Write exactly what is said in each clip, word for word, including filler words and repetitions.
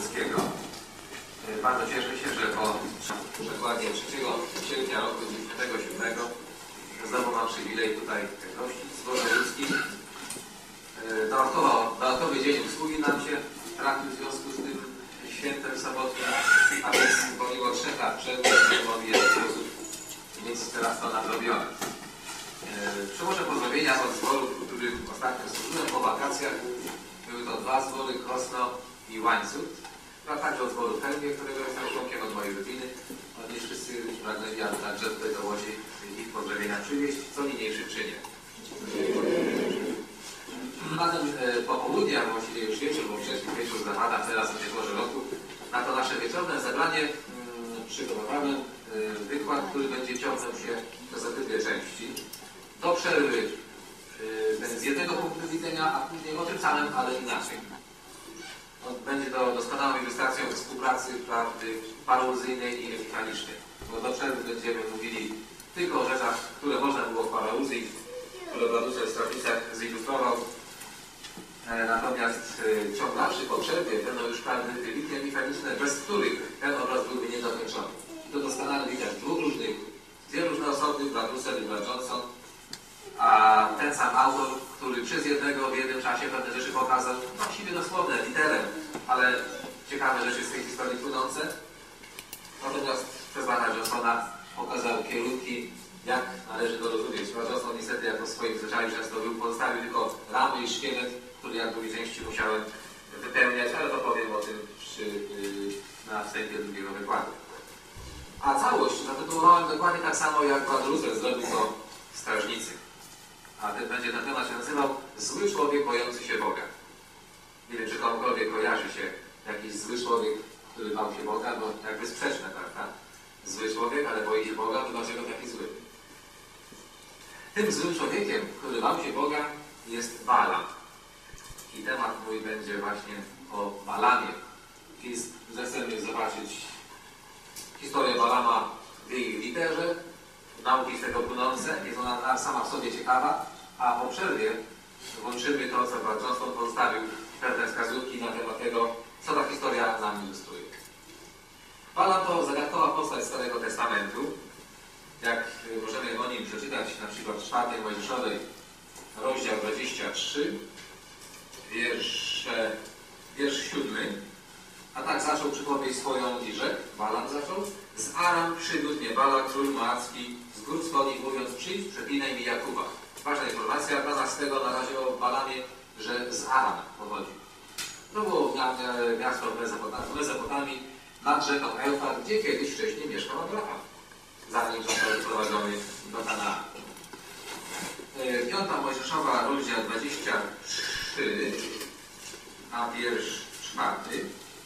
Wojewódzkiego. Bardzo cieszę się, że po przekładzie trzeciego sierpnia roku dziewięćdziesiątego siódmego znowu mam przywilej tutaj gościć z wojewódzkim. Dodatkowo, dodatkowy dzień usługi nam się trafił w związku z tym świętem sobotnim, a więc pomimo trzech lat przerwy mogli w sposób mieć teraz to nadrobione. Przyłożę pozdrowienia od zborów, w których ostatnio służyłem po wakacjach. Były to dwa zbory, Krosno i Łańcut, a także od zboru Chełmie, którego jestem członkiem, od mojej rodziny. Oni wszyscy pragnęli, aby także tutaj do Łodzi ich pozdrowienia przywieźć, co niniejszym czynię. Zatem e, popołudnia, właściwie już wieczór, bo wcześniej wieczór zapada teraz w tej porze roku, na to nasze wieczorne zebranie mm, przygotowałem e, wykład, który będzie ciągnął się przez obydwie części. Do przerwy e, z jednego punktu widzenia, a później o tym samym, ale inaczej. Będzie to doskonałą ilustracją współpracy prawdy paraluzji i mechanicznej. Bo do przerwy będziemy mówili tylko o rzeczach, które można było w paraluzji, które Władysław w Strawicach zilustrował. Natomiast ciąg dalszy po przerwie będą już prawdy wybitnie mechaniczne, bez których ten obraz byłby niedokończony. I to doskonale widać dwóch różnych, dwie różne osoby, Brad Russell i Brad Johnson, a ten sam autor, który przez jednego w jednym czasie pewne rzeczy pokazał, właściwie dosłowne, literem, ale ciekawe rzeczy z tej historii płynące. Natomiast przez Brada Johnsona pokazał kierunki, jak należy to rozumieć. Brad Johnson niestety jako w swoim zwyczaju często był, pozostawił tylko ramy i szkielet, który jak drugiej części musiałem wypełniać, ale to powiem o tym przy, yy, na wstępie drugiego wykładu. A całość zatytułowałem dokładnie tak samo, jak Brad Russell zrobił to w Strażnicy. A ten będzie ten temat się nazywał Zły człowiek bojący się Boga. Nie wiem, czy komukolwiek kojarzy się jakiś zły człowiek, który bał się Boga, bo jakby sprzeczne, prawda? Zły człowiek, ale boi się Boga, to dlaczego taki zły? Tym złym człowiekiem, który bał się Boga, jest Balam. I temat mój będzie właśnie o Balamie. Jeśli zechcemy zobaczyć historię Balama w jej literze, nauki z tego płynące, jest ona sama w sobie ciekawa, a po przerwie włączymy to, co Brad Johnson pozostawił, pewne wskazówki na temat tego, co ta historia nam ilustruje. Balam to zagadkowa postać Starego Testamentu. Jak możemy o nim przeczytać na przykład w czwartej Mojżeszowej, rozdział dwudziesty trzeci, wiersze, wiersz siódmy. A tak zaczął przypowieść swoją i rzekł, Balam zaczął, z Aram przywiódł mnie Balak, król Moabski, z gór wschodnich, mówiąc, przyjdź, przeklinaj mi Jakuba. Ważna informacja dla nas z tego na razie o Balamie, że z Aram pochodzi. To było miasto w Mezopotamii, nad rzeką Eufrat, gdzie kiedyś wcześniej mieszkał Abraham, zanim został wyprowadzony do Kanaanu. Piąta Mojżeszowa, rozdział dwudziesty trzeci, a wiersz czwarty.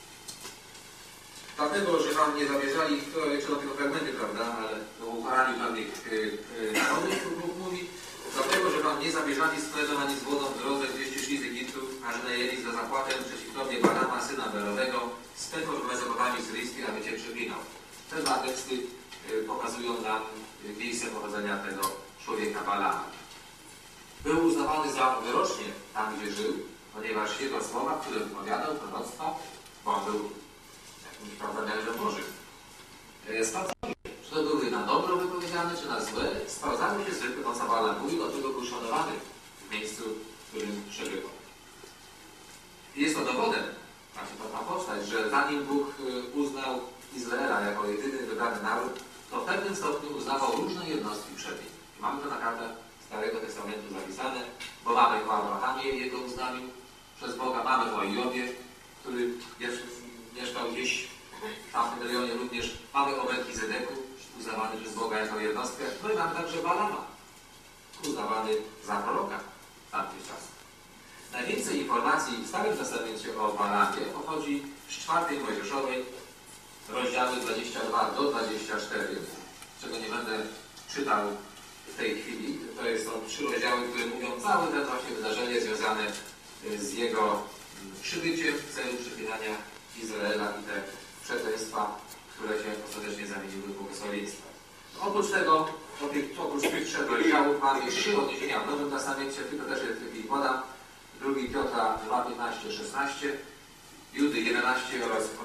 Dlatego, że wam nie zamierzali, to jeszcze do tego fragmenty, prawda, ale o ukaraniu pewnych narodów, Bóg mówi, dlatego, że wam nie zamierzali skledą ani z wodą w drodze, gdzieście szli z Egiptu, a że najęli za zapłatę przeciwko mnie Balama, syna Beorowego, z Petor w Mezopotamii syryjskiej, aby cię przeklinał. Te dwa teksty pokazują nam miejsce pochodzenia tego człowieka Balama. Był uznawany za wyrocznie tam, gdzie żył, ponieważ jego słowa, które wypowiadał, proroctwa, bo on był jakimś prawdamiarzem Bożym. Sprawdzały się, czy to były na dobro wypowiedziane, czy na złe. Sprawdzały się zwykle to, co Balam mówił, dlatego był szanowany w miejscu, w którym przebywał. I jest to dowodem, właśnie to ma postać, że zanim Bóg uznał Izraela jako jedyny wybrany naród, to w pewnym stopniu uznawał różne jednostki przed nim. I mamy to na kartach Starego Testamentu zapisane, bo mamy o Abrahamie jego uznaniu przez Boga, mamy o Jobie, który mieszkał gdzieś w tamtym rejonie również, mamy o Melchizedeku, uznawany przez Boga jako jednostkę, no i mamy także Balama, uznawany za proroka w tamtych czasach. Najwięcej informacji w Starym Testamencie o Balamie pochodzi z czwartej Mojżeszowej, rozdziały dwudziesty drugi do dwudziestego czwartego, czego nie będę czytał w tej chwili. To są trzy rozdziały, które mówią całe te właśnie wydarzenie związane z jego przybyciem w celu przeklinania Izraela i te przekleństwa, które się ostatecznie zamieniły w błogosławieństwa. Oprócz tego, oprócz tych trzech rozdziałów mamy trzy odniesienia w Nowym Testamencie, tylko też je podam. drugi Piotra dwa, piętnaście, szesnaście, Judy jedenaście oraz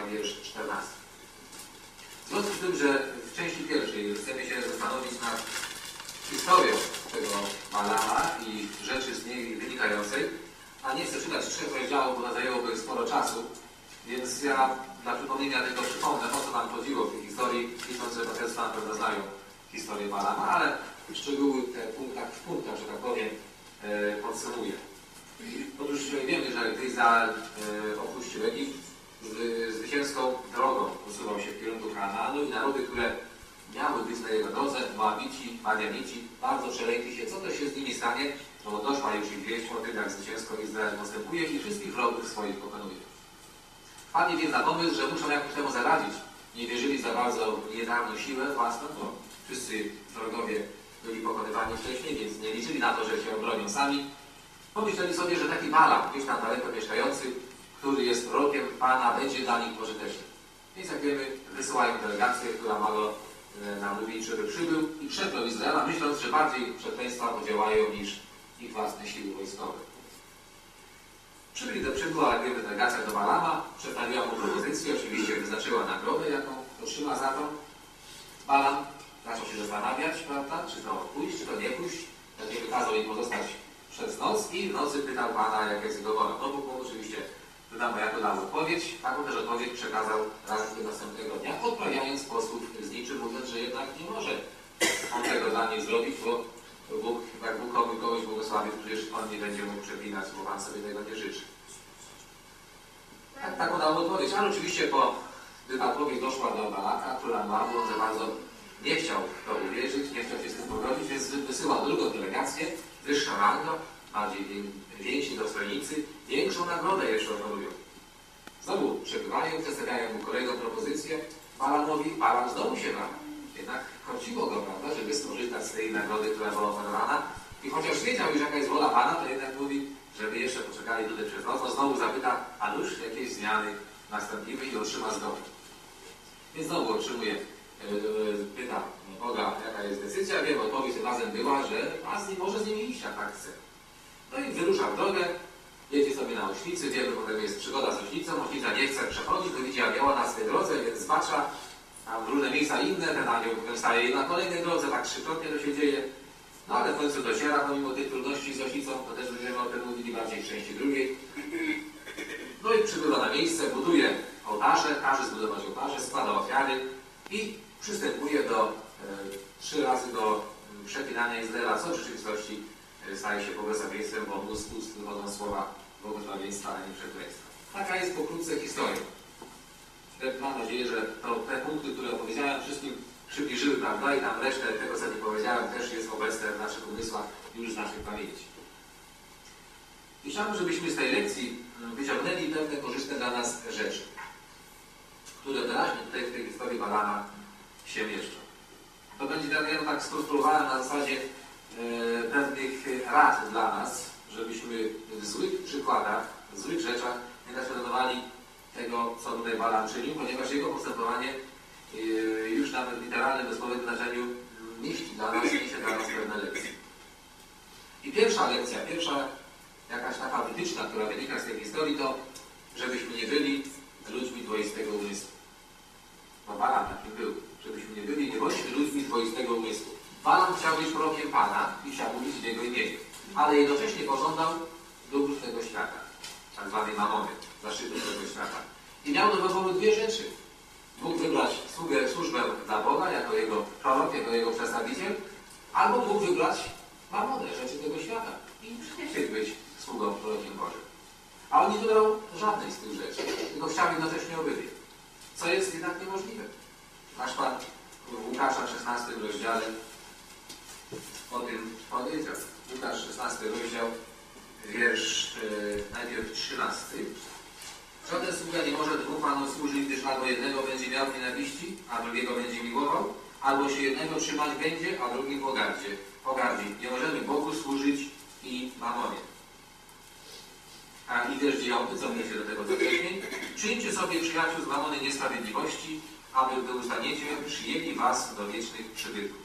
wiersz czternasty. W związku z tym, że w części pierwszej chcemy się zastanowić nad historią tego Balama i rzeczy z niej wynikającej, a nie chcę czytać trzech rozdziałów, bo to zajęłoby sporo czasu, więc ja dla przypomnienia tylko przypomnę, o co nam chodziło w tej historii, licząc, że Państwo na pewno znają historię Balama, ale szczegóły te punktach, w punktach, że tak powiem, e, podsumuję. Otóż wiemy, że gdy Izrael e, opuścił Egipt, z, zwycięską drogą usuwał się w kierunku Kanaanu i narody, które miały być na jego drodze, Moabici, Madianici, bardzo przelękli się, co to się z nimi stanie, no bo doszła już ich wieść o tym, jak zwycięsko Izrael postępuje i wszystkich wrogów swoich pokonuje. Wpadli więc na pomysł, że muszą jakoś temu zaradzić. Nie wierzyli za bardzo w niedawną siłę własną, bo wszyscy wrogowie byli pokonywani wcześniej, więc nie liczyli na to, że się obronią sami. Pomyśleli sobie, że taki Balam, gdzieś tam daleko mieszkający, który jest prorokiem Pana, będzie dla nich pożyteczny. Więc jak wiemy, wysyłają delegację, która ma go namówić, żeby przybył i przeklął Izraela, myśląc, że bardziej przekleństwa podziałają niż ich własne siły wojskowe. Przybyli do przybyła, jak wiemy, delegacja do Balama, przedstawiła mu propozycję, oczywiście wyznaczyła nagrodę, jaką otrzyma za to. Balam zaczął się zastanawiać, prawda, czy to pójść, czy to nie pójść. Wtedy wykazał jej pozostać przez noc i w nocy pytał Pana, jak jest jego wola. No Bóg mu oczywiście wydał jako dał odpowiedź. Taką też odpowiedź przekazał rankiem następnego dnia, odprawiając posłów z niczym, mówiąc, że jednak nie może on tego dla niej zrobić, bo Bóg, jak Bóg kogoś błogosławi, przecież on nie będzie mógł przepinać, bo Pan sobie tego nie życzy. Tak, taką dał odpowiedź. Ale oczywiście, po, gdy ta odpowiedź doszła do Balaka, która ma, on za bardzo nie chciał w to uwierzyć, nie chciał się z tym pogodzić, więc wysyłał drugą delegację, wyższą rangą, bardziej więksi dostojnicy, większą nagrodę jeszcze oferują. Znowu przebywają, przedstawiają mu kolejną propozycję. Balamowi, Balam znowu się da. Jednak chodziło go, prawda, żeby skorzystać z tej nagrody, która była oferowana. I chociaż wiedział już, jaka jest wola Pana, to jednak mówi, żeby jeszcze poczekali tutaj przez noc. No znowu zapyta, a już jakieś zmiany nastąpiły i otrzyma zgodę. Więc znowu otrzymuje, yy, pyta Boga, jaka jest decyzja. Wiem, odpowiedź tym razem była, że a z nim może z nimi iść, jak tak chce. No i wyrusza w drogę, jedzie sobie na oślicy, wiemy, potem jest przygoda z oślicą, oślica nie chce przechodzić, bo widzi anioła na swojej drodze, więc zbacza, tam różne miejsca inne, ten anioł potem staje na kolejnej drodze, tak trzykrotnie to się dzieje. No ale w końcu dociera, pomimo tych trudności z oślicą, to też będziemy o tym mówili bardziej w części drugiej. No i przybywa na miejsce, buduje ołtarze, każe zbudować ołtarze, składa ofiary i przystępuje do, e, trzy razy do przeklinania Izraela, co w rzeczywistości staje się błogosławieństwem, bo mu z ust wychodzą słowa błogosławieństwa, a nie przekleństwa. Taka jest pokrótce historia. Mam nadzieję, że to, te punkty, które opowiedziałem, wszystkim przybliżyły, prawda? I tam resztę tego, co nie powiedziałem, też jest obecne w naszych umysłach i już z naszej pamięci. I chciałbym, żebyśmy z tej lekcji wyciągnęli pewne korzystne dla nas rzeczy, które wyraźnie tutaj w tej historii Balama się mieszczą. To będzie, ja to tak skonstruowałem na zasadzie e, pewnych rad dla nas, żebyśmy w złych przykładach, w złych rzeczach nie naśladowali tego, co tutaj Balam czynił, ponieważ jego postępowanie e, już nawet w literalnym, dosłownym znaczeniu mieści dla nas, niesie dla nas pewne lekcje. I pierwsza lekcja, pierwsza jakaś taka wytyczna, która wynika z tej historii, to żebyśmy nie byli ludźmi dwoistego umysłu. Bo Balam takim był. Żebyśmy nie byli, nie bądźmy ludźmi dwoistego umysłu. Balam chciał być prorokiem Pana i chciał mówić w jego imieniu, ale jednocześnie pożądał dóbr tego świata, tak zwanej mamony, zaszczytu tego świata. I miał do wyboru dwie rzeczy. Mógł wybrać sługę, służbę dla Boga, jako jego prorok, jako jego przedstawiciel, albo mógł wybrać mamonę, rzeczy tego świata i nie chciał być sługą, prorokiem Bożym. A on nie wybrał żadnej z tych rzeczy, tylko chciał jednocześnie obydwie, co jest jednak niemożliwe. Nasz Pan w Łukasza w szesnastym rozdziale o tym powiedział. Łukasz szesnasty rozdział, wiersz yy, najpierw trzynasty. Żaden sługa nie może dwóm panom służyć, gdyż albo jednego będzie miał w nienawiści, a drugiego będzie miłował, albo się jednego trzymać będzie, a drugim pogardzi. pogardzi. Nie możemy Bogu służyć i mamonie. A i wiersz dziewiąty, cofnę się do tego co wcześniej. Czyńcie sobie przyjaciół z mamony niesprawiedliwości, aby gdy ustaniecie, przyjęli was do wiecznych przybytków.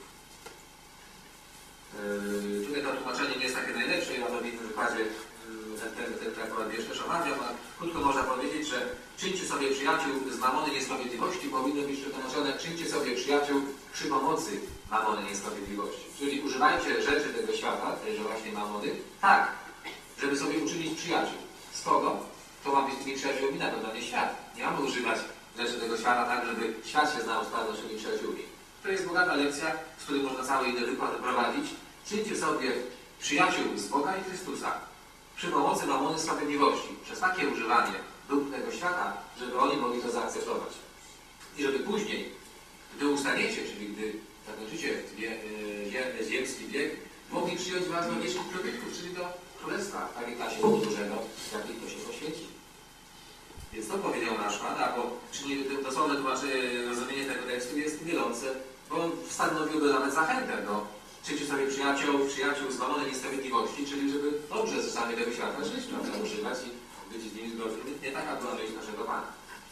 Yy, tutaj to tłumaczenie nie jest takie najlepsze, ja to w innym wykładzie ten, ten, ten, ten akurat wiersz też omawiam, a krótko można powiedzieć, powiedzieć, że czyńcie sobie przyjaciół z mamony niesprawiedliwości, powinno być przetłumaczone, czyńcie sobie przyjaciół przy pomocy mamony niesprawiedliwości. Czyli używajcie rzeczy tego świata, tejże właśnie mamony, tak, żeby sobie uczynić przyjaciół. Z kogo? To ma być tymi przyjaciółmi? Na pewno nie świat. Nie mamy używać rzeczy tego świata tak, żeby świat się znał z naszymi przyjaciółmi. To jest bogata lekcja, z której można cały inny wykład prowadzić. Czyńcie sobie przyjaciół z Boga i Chrystusa przy pomocy mamony sprawiedliwości, przez takie używanie dóbr tego świata, żeby oni mogli to zaakceptować. I żeby później, gdy ustaniecie, czyli gdy zakończycie wie, wie, ziemski wiek, mogli przyjąć was do wiecznych przybytków, czyli do królestwa, w takiej klasie Bożego, jakiej to się poświęci. Więc to powiedział nasz Pan, a bo czyli dosłowne tłumaczenie, rozumienie tego tekstu jest mylące, bo on stanowiłby nawet zachętę do czyńcie sobie przyjaciół, przyjaciół z mamony niesprawiedliwości, czyli żeby dobrze z rzeczami tego świata żyć, prawda, używać i być z nimi zgodni. Nie taka była myśl naszego Pana.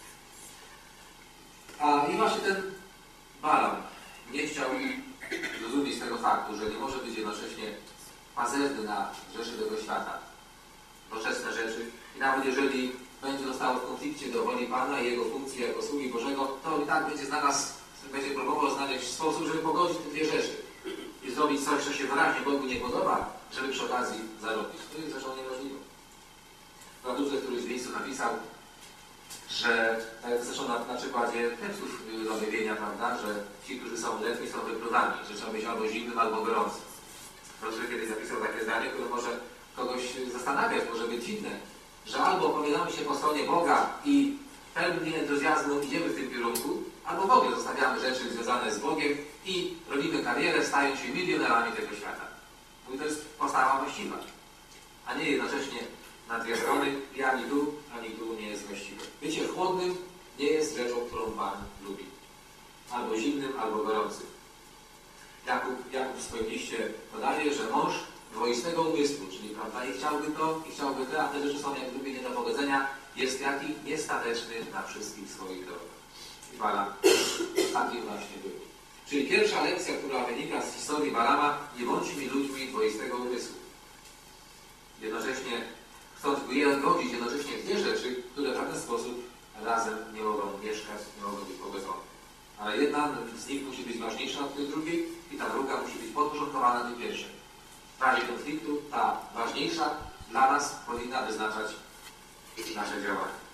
A i właśnie ten Balaam nie chciał zrozumieć tego faktu, że nie może być jednocześnie pazerny na rzeczy tego świata, doczesne rzeczy. I nawet jeżeli będzie zostało w konflikcie do woli Pana i jego funkcji jako sługi Bożego, to i tak będzie znalazł, będzie próbował znaleźć sposób, żeby pogodzić te dwie rzeczy i zrobić coś, co się wyraźnie Bogu nie podoba, żeby przy okazji zarobić. To jest rzeczą niemożliwą. Radurze któryś w miejscu napisał, że, tak jak zresztą na, na przykładzie tekstów z objawienia, prawda, że ci, którzy są letni, są wypludami, że trzeba być albo zimnym, albo gorącym. Proszę, kiedyś zapisał takie zdanie, które może kogoś zastanawiać, może być dziwne, że albo opowiadamy się po stronie Boga i pełni entuzjazmu idziemy w tym kierunku, albo w ogóle zostawiamy rzeczy związane z Bogiem i robimy karierę, stając się milionerami tego świata. I to jest postawa właściwa, a nie jednocześnie na dwie strony i ani tu, ani tu nie jest właściwe. Bycie chłodnym nie jest rzeczą, którą Pan lubi. Albo zimnym, albo gorącym. Jakub, Jakub w swoim liście podaje, że mąż dwoistego umysłu, czyli prawda, i chciałby to, i chciałby to, a te rzeczy są jak gdyby nie do pogodzenia, jest jaki niestateczny na wszystkich swoich drogach. I Balaam taki właśnie był. Czyli pierwsza lekcja, która wynika z historii Balama, nie bądźmy ludźmi dwoistego umysłu. Jednocześnie chcąc godzić jednocześnie dwie rzeczy, które w żaden sposób razem nie mogą mieszkać, nie mogą być pogodzone. Ale jedna z nich musi być ważniejsza od tej drugiej i ta druga musi być podporządkowana tej pierwszej. W razie konfliktu ta ważniejsza dla nas powinna wyznaczać nasze działania.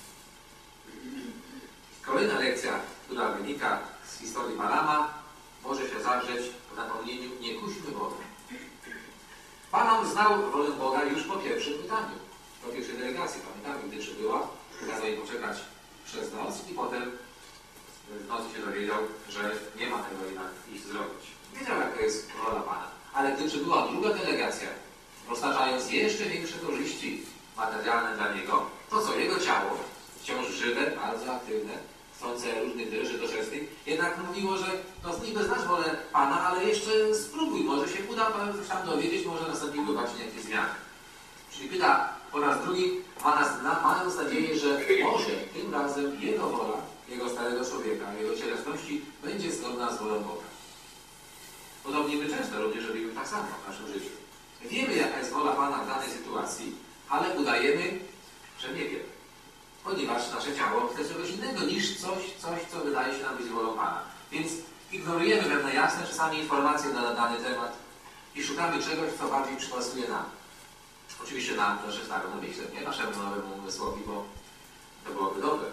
Kolejna lekcja, która wynika z historii Balama, może się zawrzeć w napomnieniu: nie kuśmy Boga. Balaam znał wolę Boga już po pierwszym pytaniu, po pierwszej delegacji. Pamiętamy, gdy przybyła, kazał jej poczekać przez noc i potem w nocy się dowiedział, że nie ma tego jednak iść zrobić. Wiedział, jaka jest wola Pana. Ale gdy przybyła druga delegacja, roztaczając jeszcze większe korzyści materialne dla niego, to co jego ciało, wciąż żywe, bardzo aktywne, chcące różnych rzeczy doczesnych, jednak mówiło, że no niby znasz wolę Pana, ale jeszcze spróbuj, może się uda coś tam dowiedzieć, może nastąpiły właśnie jakieś zmiany. Czyli pyta po raz drugi, mając nadzieję, że może tym razem jego wola, jego starego człowieka, jego cielesności będzie zgodna z wolą Boga. Podobnie my często również robimy tak samo w naszym życiu. Wiemy, jaka jest wola Pana w danej sytuacji, ale udajemy, że nie wiemy. Ponieważ nasze ciało chce czegoś innego niż coś, coś, co wydaje się nam być wolą Pana. Więc ignorujemy pewne jasne czasami informacje na dany temat i szukamy czegoś, co bardziej przypasuje nam. Oczywiście nam, nasze staremu myśle, nie naszemu nowemu umysłowi, bo to byłoby dobre.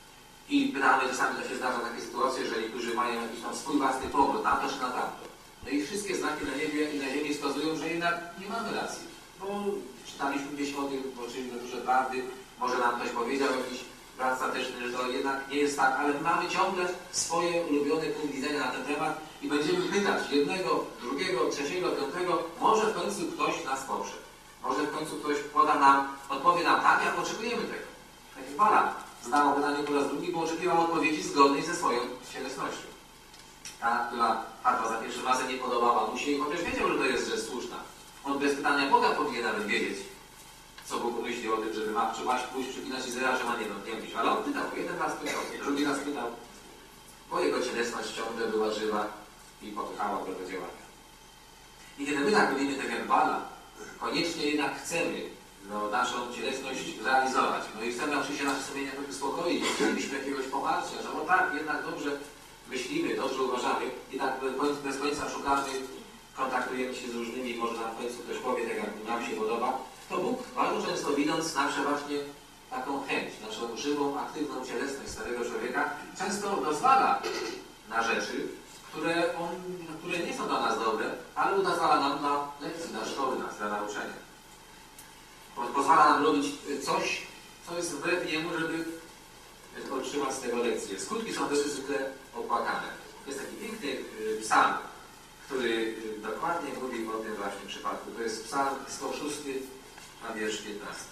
I pytamy, czasami to się zdarza takie sytuacje, że niektórzy mają jakiś tam swój własny pogląd na to czy na tamto. No i wszystkie znaki na niebie i na ziemi wskazują, że jednak nie mamy racji. Bo czytaliśmy gdzieś o tym, oczywiście duże prawdy, może nam ktoś powiedział, jakiś brat statyczny, że to jednak nie jest tak, ale mamy ciągle swoje ulubione punkt widzenia na ten temat i będziemy pytać jednego, drugiego, trzeciego, piątego, może w końcu ktoś nas poprze. Może w końcu ktoś poda nam, odpowie nam tak, jak oczekujemy tego. Tak jak Balaam zdawał pytanie po raz drugi, bo oczekiwał odpowiedzi zgodnej ze swoją cielesnością. Ta, która padła za pierwszym razem, nie podobała mu się i chociaż wiedział, że to jest rzecz słuszna. On bez pytania Boga powinien nawet wiedzieć, co Bóg myśli o tym, żeby ma przypaść, pójść, przypinać Izraela, że ma nie robić. Ale on pytał, jeden raz pytał, drugi raz pytał, bo jego cielesność ciągle była żywa i popychała do tego działania. I kiedy my tak mówimy tak jak Balaam, koniecznie jednak chcemy no, naszą cielesność realizować. No i chcemy oczywiście nasze sumienia trochę uspokoić, chcielibyśmy jakiegoś poparcia, że o tak, jednak dobrze myślimy, dobrze uważamy i tak bez końca szukamy, kontaktujemy się z różnymi, może nam w końcu ktoś powie, tak jak nam się podoba, to Bóg bardzo często widząc nasze właśnie taką chęć, naszą żywą, aktywną cielesność starego człowieka, często dozwala na rzeczy, które, on, które nie są dla nas dobre, ale udazwala nam na lekcji, na szkoły nas, na nauczenie. Pozwala nam robić coś, co jest wbrew jemu, żeby otrzymać z tego lekcję. Skutki są też zwykle opłakane. Jest taki piękny psalm, który dokładnie mówi o tym właśnie przypadku. To jest psalm sto szósty, a wiersz piętnasty.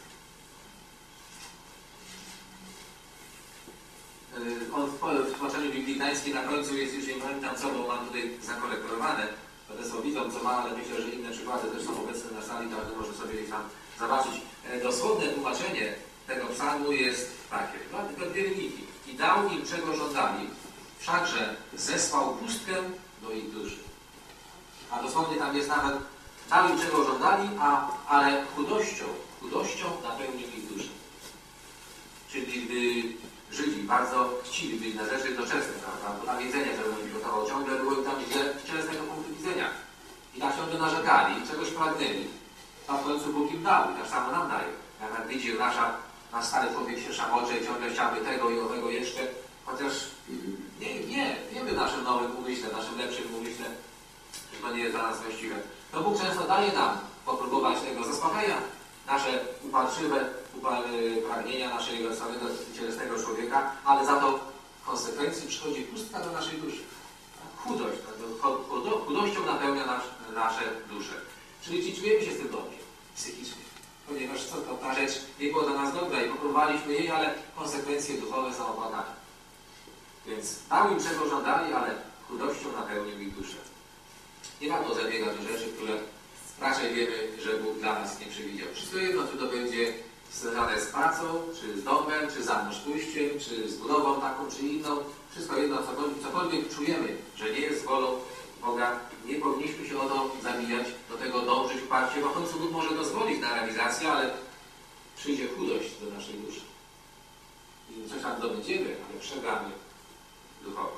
On w tłumaczeniu Biblii Gdańskiej na końcu jest, już nie pamiętam co, bo mam tutaj zakolektowane. Będę sobie widzą co ma, ale myślę, że inne przykłady też są obecne na sali, każdy może sobie ich tam zobaczyć. Dosłowne tłumaczenie tego psalmu jest takie. Ma tylko dwie linijki. I dał im czego żądali, wszakże zesłał pustkę do ich duszy. A dosłownie tam jest nawet dał im czego żądali, a, ale chudością, chudością napełnił ich duszę. Czyli gdy Żydzi bardzo chciwi byli na rzeczy doczesne, prawda? Bo tam jedzenie, które im gotowało, ciągle było im tam źle z cielesnego punktu widzenia. I tak ciągle narzekali, czegoś pragnęli, a w końcu Bóg im dał i tak samo nam daje. Jak widzi, nasza, nasz stary człowiek się szamocze i ciągle chciałby tego i owego jeszcze, chociaż nie, nie, wiemy w naszym nowym umyśle, naszym lepszym umyśle, że to nie jest dla nas właściwe. To Bóg często daje nam popróbować tego, zaspokaja nasze uparczywe pragnienia naszego samego cielesnego człowieka, ale za to w konsekwencji przychodzi pustka do naszej duszy. Chudość, chudością napełnia nasz, nasze dusze. Czyli czujemy się z tym dobrze, psychicznie. Ponieważ co, to, ta rzecz nie była dla nas dobra i popróbowaliśmy jej, ale konsekwencje duchowe są opłakane. Więc dał im czego żądali, ale chudością napełnił ich duszę. Nie warto zabiegać o rzeczy, które raczej wiemy, że Bóg dla nas nie przewidział. Wszystko jedno, czy to będzie związane z pracą, czy z domem, czy z zamąż pójściem, czy z budową taką, czy inną. Wszystko jedno, cokolwiek, cokolwiek czujemy, że nie jest wolą Boga, nie powinniśmy się o to zabijać, do tego dążyć uparcie, bo w końcu Bóg może pozwolić na realizację, ale przyjdzie chudość do naszej duszy. I coś tam dobędziemy, ale przegramy duchowo.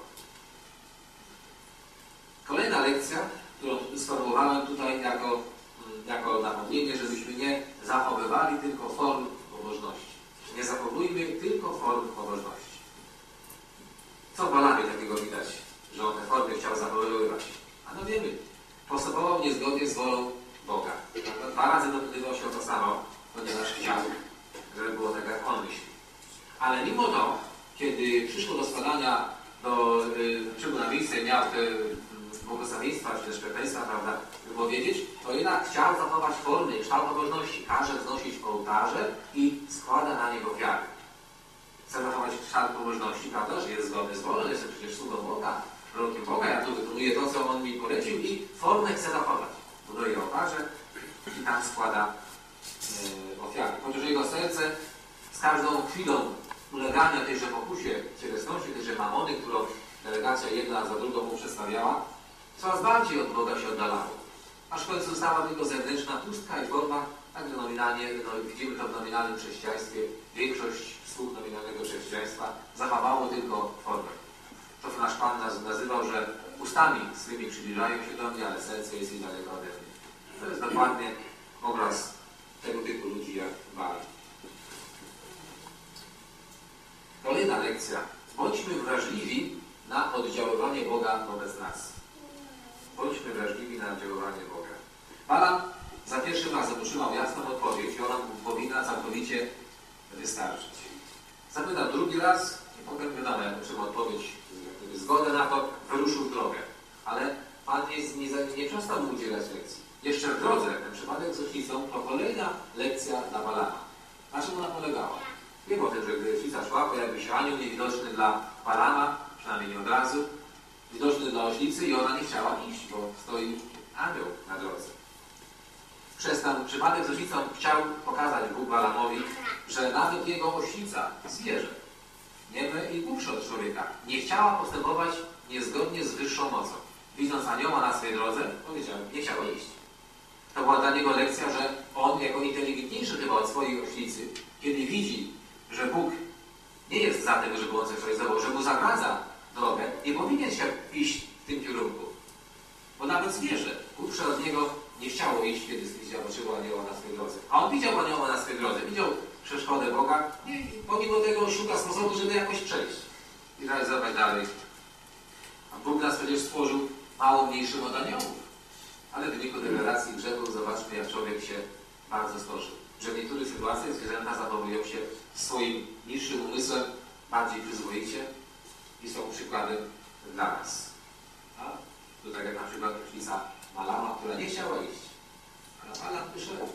Kolejna lekcja, którą sformułowałem tutaj jako, jako napomnienie, żebyśmy nie zachowywali tylko form pobożności. Nie zachowujmy tylko form pobożności. Co w Balamie takiego widać, że on te formy chciał zachowywać? A no wiemy, postępował niezgodnie z wolą Boga. Dwa razy dopytywał się o to samo, ponieważ chciał, żeby było tak, jak on myśli. Ale mimo to, kiedy przyszło do składania do y, czynu na miejsce, miał te y, błogosławieństwa, czy też przekleństwa, prawda, wypowiedzieć, to jednak chciał zachować formy, kształt pobożności. Każe wznosić ołtarze i składa na niego ofiary. Chce zachować kształt pobożności, prawda, że jest zgodny z wolą, jestem przecież sługą Boga, prorokiem Boga, ja tu wykonuję to, co On mi polecił i formę chce zachować. Buduje ołtarze i tam składa y, ofiary. Chociaż jego serce z każdą chwilą ulegania tejże pokusie cielesności, tejże mamony, którą delegacja jedna za drugą mu przedstawiała, coraz bardziej od Boga się oddalało. Aż w końcu została tylko zewnętrzna pustka i forma, także nominalnie, no, widzimy to w nominalnym chrześcijaństwie, większość sług nominalnego chrześcijaństwa zachowało tylko formę. To, co nasz Pan nazywał, że ustami swymi przybliżają się do mnie, ale serce jest i daleko ode mnie. To jest dokładnie obraz tego typu ludzi jak Baal. Kolejna lekcja. Bądźmy wrażliwi na oddziaływanie Boga wobec nas. Bądźmy wrażliwi na oddziaływanie Boga. Balaam za pierwszym razem otrzymał jasną odpowiedź i ona mu powinna całkowicie wystarczyć. Zapytał drugi raz i potem wiadomo, jak otrzymał odpowiedź, zgodę na to, wyruszył w drogę. Ale Pan nie, nie, nie przestał mu udzielać lekcji. Jeszcze w drodze, ten przypadek z oślicą, to kolejna lekcja dla Balaama. Na czym ona polegała? Wiem o tym, że gdy oślica szła, pojawił się anioł niewidoczny dla Balaama, przynajmniej nie od razu, widoczny dla oślicy i ona nie chciała iść, bo stoi anioł na drodze. Przez ten przypadek z oślicą chciał pokazać Bóg Balaamowi, że nawet jego oślica, zwierzę, nieme i głupsze od człowieka, nie chciała postępować niezgodnie z wyższą mocą. Widząc anioła na swojej drodze, powiedział, nie chciała iść. To była dla niego lekcja, że on jako inteligentniejszy chyba od swojej oślicy, kiedy widzi, że Bóg nie jest za tym, żeby on coś realizował, że mu zagradza drogę, nie powinien się iść w tym kierunku. Bo nawet zwierzę, głupsze od niego, nie chciało iść, kiedy zobaczyło anioła na swej drodze. A on widział anioła na swej drodze, widział przeszkodę Boga i pomimo tego szuka sposobu, żeby jakoś przejść i realizować dalej. A Bóg nas przecież stworzył mało mniejszym od aniołów. Ale w wyniku tej relacji grzechów zobaczmy, jak człowiek się bardzo stoszył. Że w niektórych sytuacjach zwierzęta zachowują się swoim niższym umysłem bardziej przyzwoicie i są przykładem dla nas. A? To tak jak na przykład rocznica Balama, która nie chciała iść. Ale Balam wyszedł.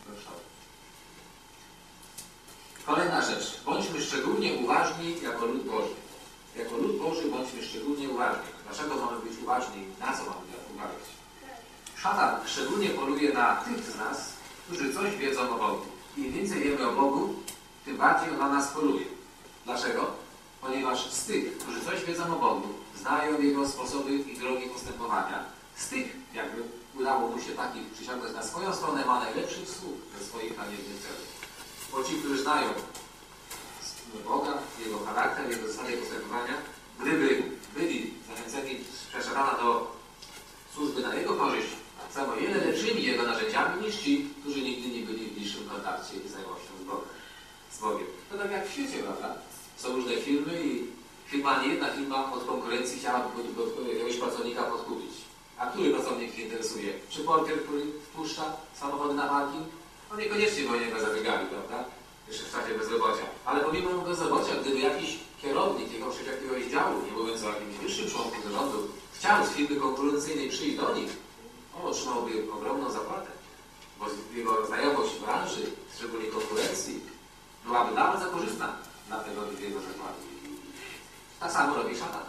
Kolejna rzecz. Bądźmy szczególnie uważni jako lud Boży. Jako lud Boży bądźmy szczególnie uważni. Dlaczego mamy być uważni? Na co mamy uważać? Szatan szczególnie poluje na tych z nas, którzy coś wiedzą o Bogu. Im więcej wiemy o Bogu, tym bardziej on na nas poluje. Dlaczego? Ponieważ z tych, którzy coś wiedzą o Bogu, znają Jego sposoby i drogi postępowania, z tych, jakby udało mu się takich przyciągnąć na swoją stronę, ma najlepszych sług ze swoich haniebnych celów. Bo ci, którzy znają Boga, Jego charakter, Jego zasady postępowania, gdyby byli zachęceni przez szatana do służby na Jego korzyść, są o wiele lepszymi Jego narzędziami niż ci, którzy nigdy nie byli w bliższym kontakcie i znajomością z Bogiem. z Bogiem. To tak jak w świecie, prawda? Są różne filmy i firma, nie jedna firma od konkurencji chciała jakiegoś pracownika podkupić. A który pracownik się interesuje? Czy portier, który wpuszcza samochody na parking? No niekoniecznie bo niego zabiegali, prawda? Jeszcze w czasie bezrobocia. Ale pomimo bezrobocia, gdyby jakiś kierownik jakiegoś, jakiegoś działu, nie mówiąc o jakimś wyższym członku zarządu, chciał z firmy konkurencyjnej przyjść do nich, on otrzymałby ogromną zapłatę. Bo jego znajomość w branży, szczególnie konkurencji, byłaby bardzo korzystna dla tego jego zakładu. Tak samo robi szatan.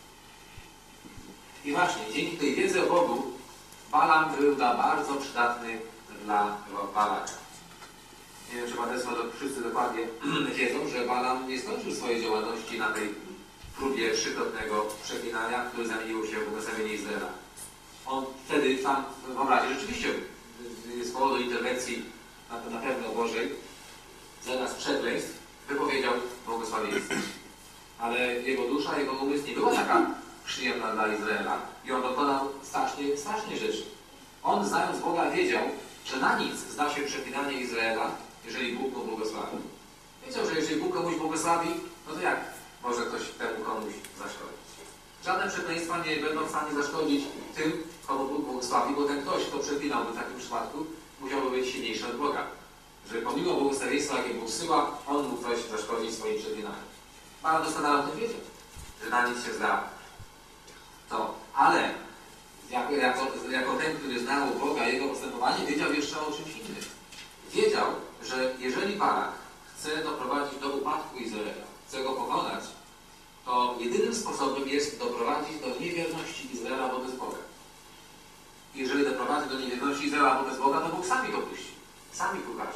I właśnie, dzięki tej wiedzy o Bogu, Balam był bardzo przydatny dla Balaka. Nie wiem, czy Państwo wszyscy dokładnie wiedzą, że Balam nie skończył swojej działalności na tej próbie trzykrotnego przeklinania, które zamieniło się w błogosławienie Izraela. On wtedy tam w obrazie rzeczywiście z powodu interwencji na, na pewno Bożej zamiast przekleństw wypowiedział błogosławieństwo. Ale jego dusza, jego umysł nie była taka przyjemna dla Izraela i on dokonał strasznie, strasznie rzeczy. On, znając Boga, wiedział, że na nic zda się przeklinanie Izraela, jeżeli Bóg go błogosławi. Wiedział, że jeżeli Bóg komuś błogosławi, no to jak może ktoś temu komuś zaszkodzić? Żadne przekleństwa nie będą w stanie zaszkodzić tym, komu Bóg błogosławi, bo ten ktoś, kto przeklinałby w takim przypadku, musiałby być silniejszy od Boga. Że pomimo błogosławieństwa, jakie Bóg syła, on mógł coś zaszkodzić swoim przeklinaniem. Pan doskonale o tym wiedział, że na nic się zda. To, ale jako, jako, jako ten, który znał Boga, jego postępowanie, wiedział jeszcze o czymś innym. Wiedział, że jeżeli Balak chce doprowadzić do upadku Izraela, chce go pokonać, to jedynym sposobem jest doprowadzić do niewierności Izraela wobec Boga. Jeżeli doprowadzi do niewierności Izraela wobec Boga, to Bóg sami dopuści. Sami pokaże.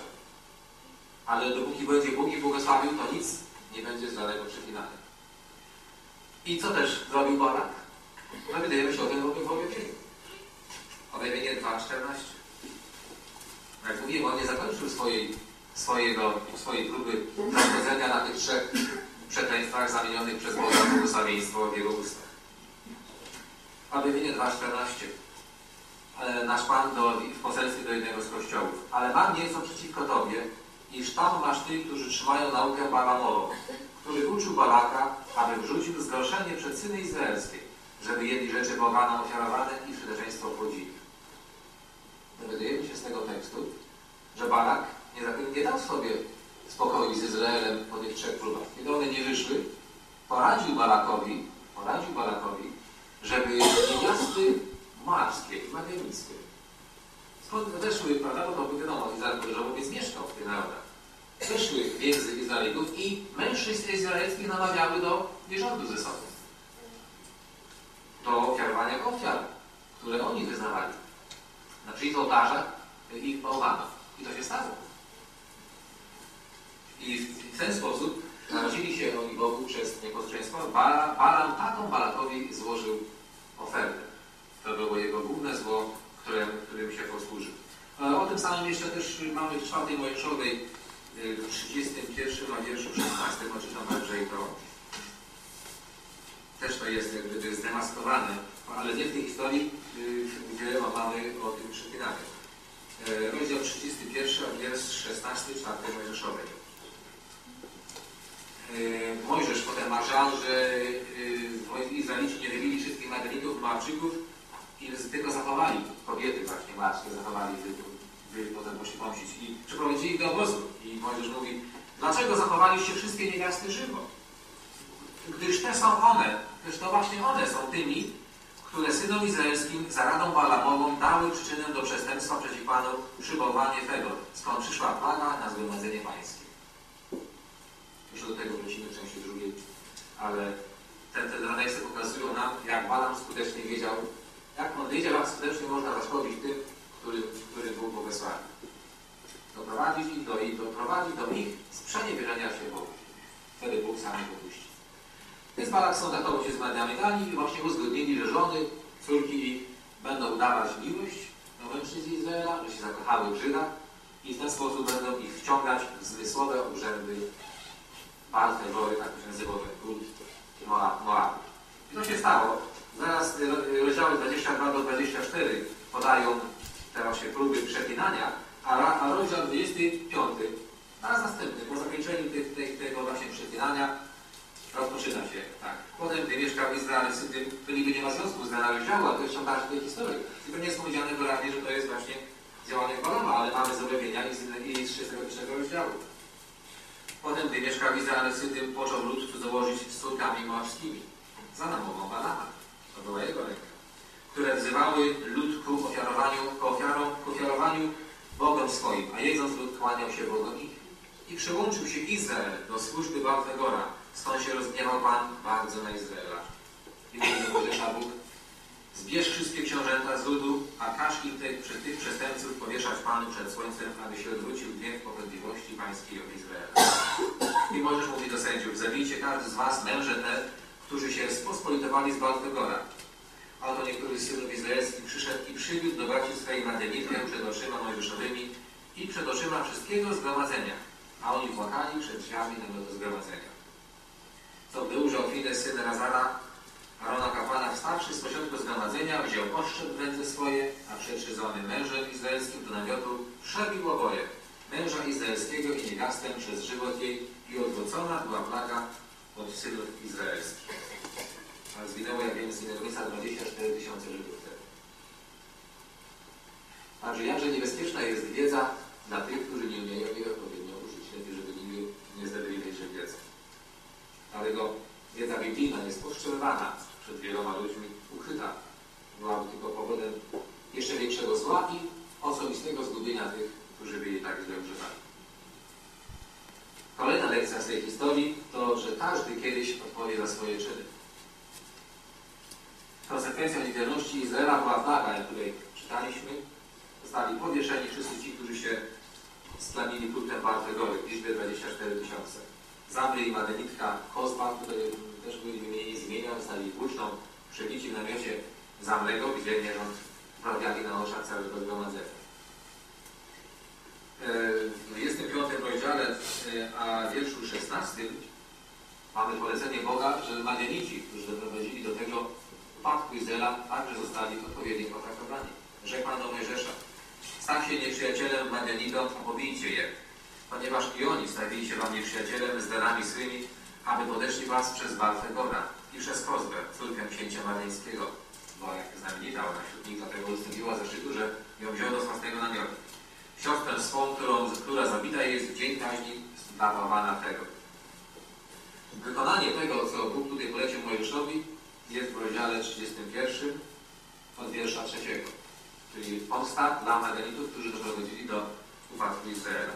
Ale dopóki będzie Bóg i błogosławił, to nic nie będzie z żadnego przeklinania. I co też zrobił Balak? Dowiadujemy się o tym w objawieniu. Objawienie dwa czternaście. Jak mówiłem, on nie zakończył swojej, swojego, swojej próby dochodzenia na tych trzech przekleństwach zamienionych przez Boga błogosławieństwo w jego ustach. Objawienie dwa czternaście. Nasz Pan do, w poselstwie do jednego z kościołów. Ale mam nieco przeciwko Tobie, iż tam masz tych, którzy trzymają naukę Balamową, który uczył Balaka, aby wrzucił zgorszenie przed syny izraelskie, żeby jedli rzeczy poganom ofiarowane i przydeczeństwo wchodzili. Dowiadujemy się z tego tekstu, że Balak nie, nie dał sobie spokoju z Izraelem po tych trzech próbach. Kiedy one nie wyszły, poradził Balakowi, poradził Balakowi, żeby niewiasty moabskie i madianickie, skąd weszły, prawda, bo to wiadomo, Izrael podróżowiec mieszkał w tych narodach, weszły w język Izraelitów i mężczyzn izraelskich namawiały do nierządu ze sobą. Do ofiarowania ofiar, które oni wyznawali. Na przykład w ołtarzach ich bałwanów. I to się stało. I w ten sposób narodzili się oni Bogu przez nieposłuszeństwo. Balam taką Balakowi złożył ofertę. To było jego główne zło, którym, którym się posłużył. O tym samym jeszcze też mamy w czwartej Mojżeszowej w trzydziestym pierwszym a wierszu szesnastym, odczytam także i to. Też to jest jak gdyby zdemaskowane, ale nie w tej historii, gdzie mamy o tym przeklinaniu. Rozdział trzydziesty pierwszy, a wiersz szesnasty, czwartej Mojżeszowej. Mojżesz potem ma żal, że Izraelici nie wybili wszystkich Madianitów, Moabczyków i tylko zachowali kobiety właśnie, matki zachowali, by, by potem poszli pomścić i przeprowadzili ich do obozu. I Mojżesz mówi, dlaczego zachowaliście wszystkie niewiasty żywo? Gdyż te są one, gdyż to właśnie one są tymi, które synom izraelskim za radą Balamową dały przyczynę do przestępstwa przeciw Panu przywołanie tego, skąd przyszła plaga na zgromadzenie pańskie. Jeszcze do tego wrócimy w części drugiej, ale te, te analizy pokazują nam, jak Balam skutecznie wiedział, jak on wiedział, jak skutecznie można zaszkodzić tym, który, który był błogosławiony. Doprowadzić ich do, ich, doprowadzić do ich sprzeniewierzenia się Bogu. Wtedy Bóg sam ich opuści. Więc Balak skontaktował się z Madianitami i właśnie uzgodnili, że żony, córki będą udawać miłość do mężczyzn Izraela, że się zakochały w Żydach i w ten sposób będą ich wciągać w zmysłowe obrzędy Baal Peory, tak to się nazywał ten kult Moabu. I to się stało. Zaraz rozdziały dwadzieścia dwa do dwudziestego czwartego podają te właśnie próby przeklinania, a, a rozdział dwudziesty piąty, raz następny, po zakończeniu te, te, tego właśnie przeklinania, rozpoczyna się tak. Potem, gdy mieszkał Izrael z tym, to niby nie ma związku z danym rozdziału, ale to jest ciąg tej historii. Tylko nie jest powiedziane wyraźnie, że to jest właśnie działanie Balama, ale mamy zrobienia i z, i z trzydziestego pierwszego rozdziału. Potem, gdy mieszkał Izrael z tym, począł lud cudzołożyć z córkami moabskimi. Za namową Balama. To była jego ręka. Które wzywały lud ku ofiarowaniu, ku, ofiarom, ku ofiarowaniu Bogom swoim, a jedząc lud kłaniał się Bogom ich. I przyłączył się Izrael do służby Baal-Pegora, skąd się rozgniewał Pan bardzo na Izraela. I mówi do Mojżesza Bóg, zbierz wszystkie książęta z ludu, a każ im tych, tych, tych przestępców powieszać Panu przed słońcem, aby się odwrócił gniew popędliwości pańskiej od Izraela. I Mojżesz mówi do sędziów, zabijcie każdy z was męże te, którzy się spospolitowali z Baal-Pegora. A oto niektóry z synów izraelskich przyszedł i przywiódł do braci swojej Madianitkę przed oczyma Mojżeszowymi i przed oczyma wszystkiego zgromadzenia, a oni płakali przed drzwiami tego zgromadzenia. To gdy ujrzał Fides, syn Razara, Arona kapłana, wstawszy z pośrodku zgromadzenia, wziął oszczep w ręce swoje, a przetrzyzony mężem izraelskim do namiotu przebił oboje, męża izraelskiego i niewiastę przez żywot jej i odwrócona była plaga od synów izraelskich. A zginęło, jak wiemy, z Ninewica dwadzieścia cztery tysiące Żydów wtedy. Także jakże niebezpieczna jest wiedza dla tych, którzy nie umieją jej odpowiednio użyć, lepiej, żeby nigdy nie zdobyli większej wiedzy. Dlatego wiedza biblijna jest powstrzymywana przed wieloma ludźmi, ukryta. Byłaby tylko powodem jeszcze większego zła i osobistego zgubienia tych, którzy by jej tak źle używali. Kolejna lekcja z tej historii to, że każdy kiedyś odpowie za swoje czyny. Konsekwencją niewierności Izraela była plaga, jak tutaj czytaliśmy. Zostali powieszeni wszyscy ci, którzy się splamili kultem Baal-Pegory w liczbie dwadzieścia cztery tysiące. Zamry i Madenitka Kozba, które też byli wymienieni z imienia, zostali włóczną przebici w namiocie Zamrego, gdzie nierząd uprawiali na oczach całego zgromadzenia. W dwudziestym piątym rozdziale, a wierszu szesnastym mamy polecenie Boga, że Madianici, którzy doprowadzili do tego upadku Izraela, także zostali odpowiednio potraktowani. Rzekł Pan do Mojżesza, staw się nieprzyjacielem Madianitom, a pobijcie je, ponieważ i oni stawili się wam nieprzyjacielem z darami swymi, aby podeszli was przez Baal-Pegora i przez Kozbę, córkę księcia madiańskiego, bo jak znamienita ona wśród nich dlatego ustąpiła zaszczytu, że ją wziął do własnego namiotu. Siostrę swą, którą, która zabita jest w dzień kaźni darowana tego. Wykonanie tego, co Bóg tutaj polecił Mojżeszowi, jest w rozdziale trzydziestym pierwszym od wiersza trzeciego, czyli pomsta dla Madianitów, którzy doprowadzili do upadku Izraela.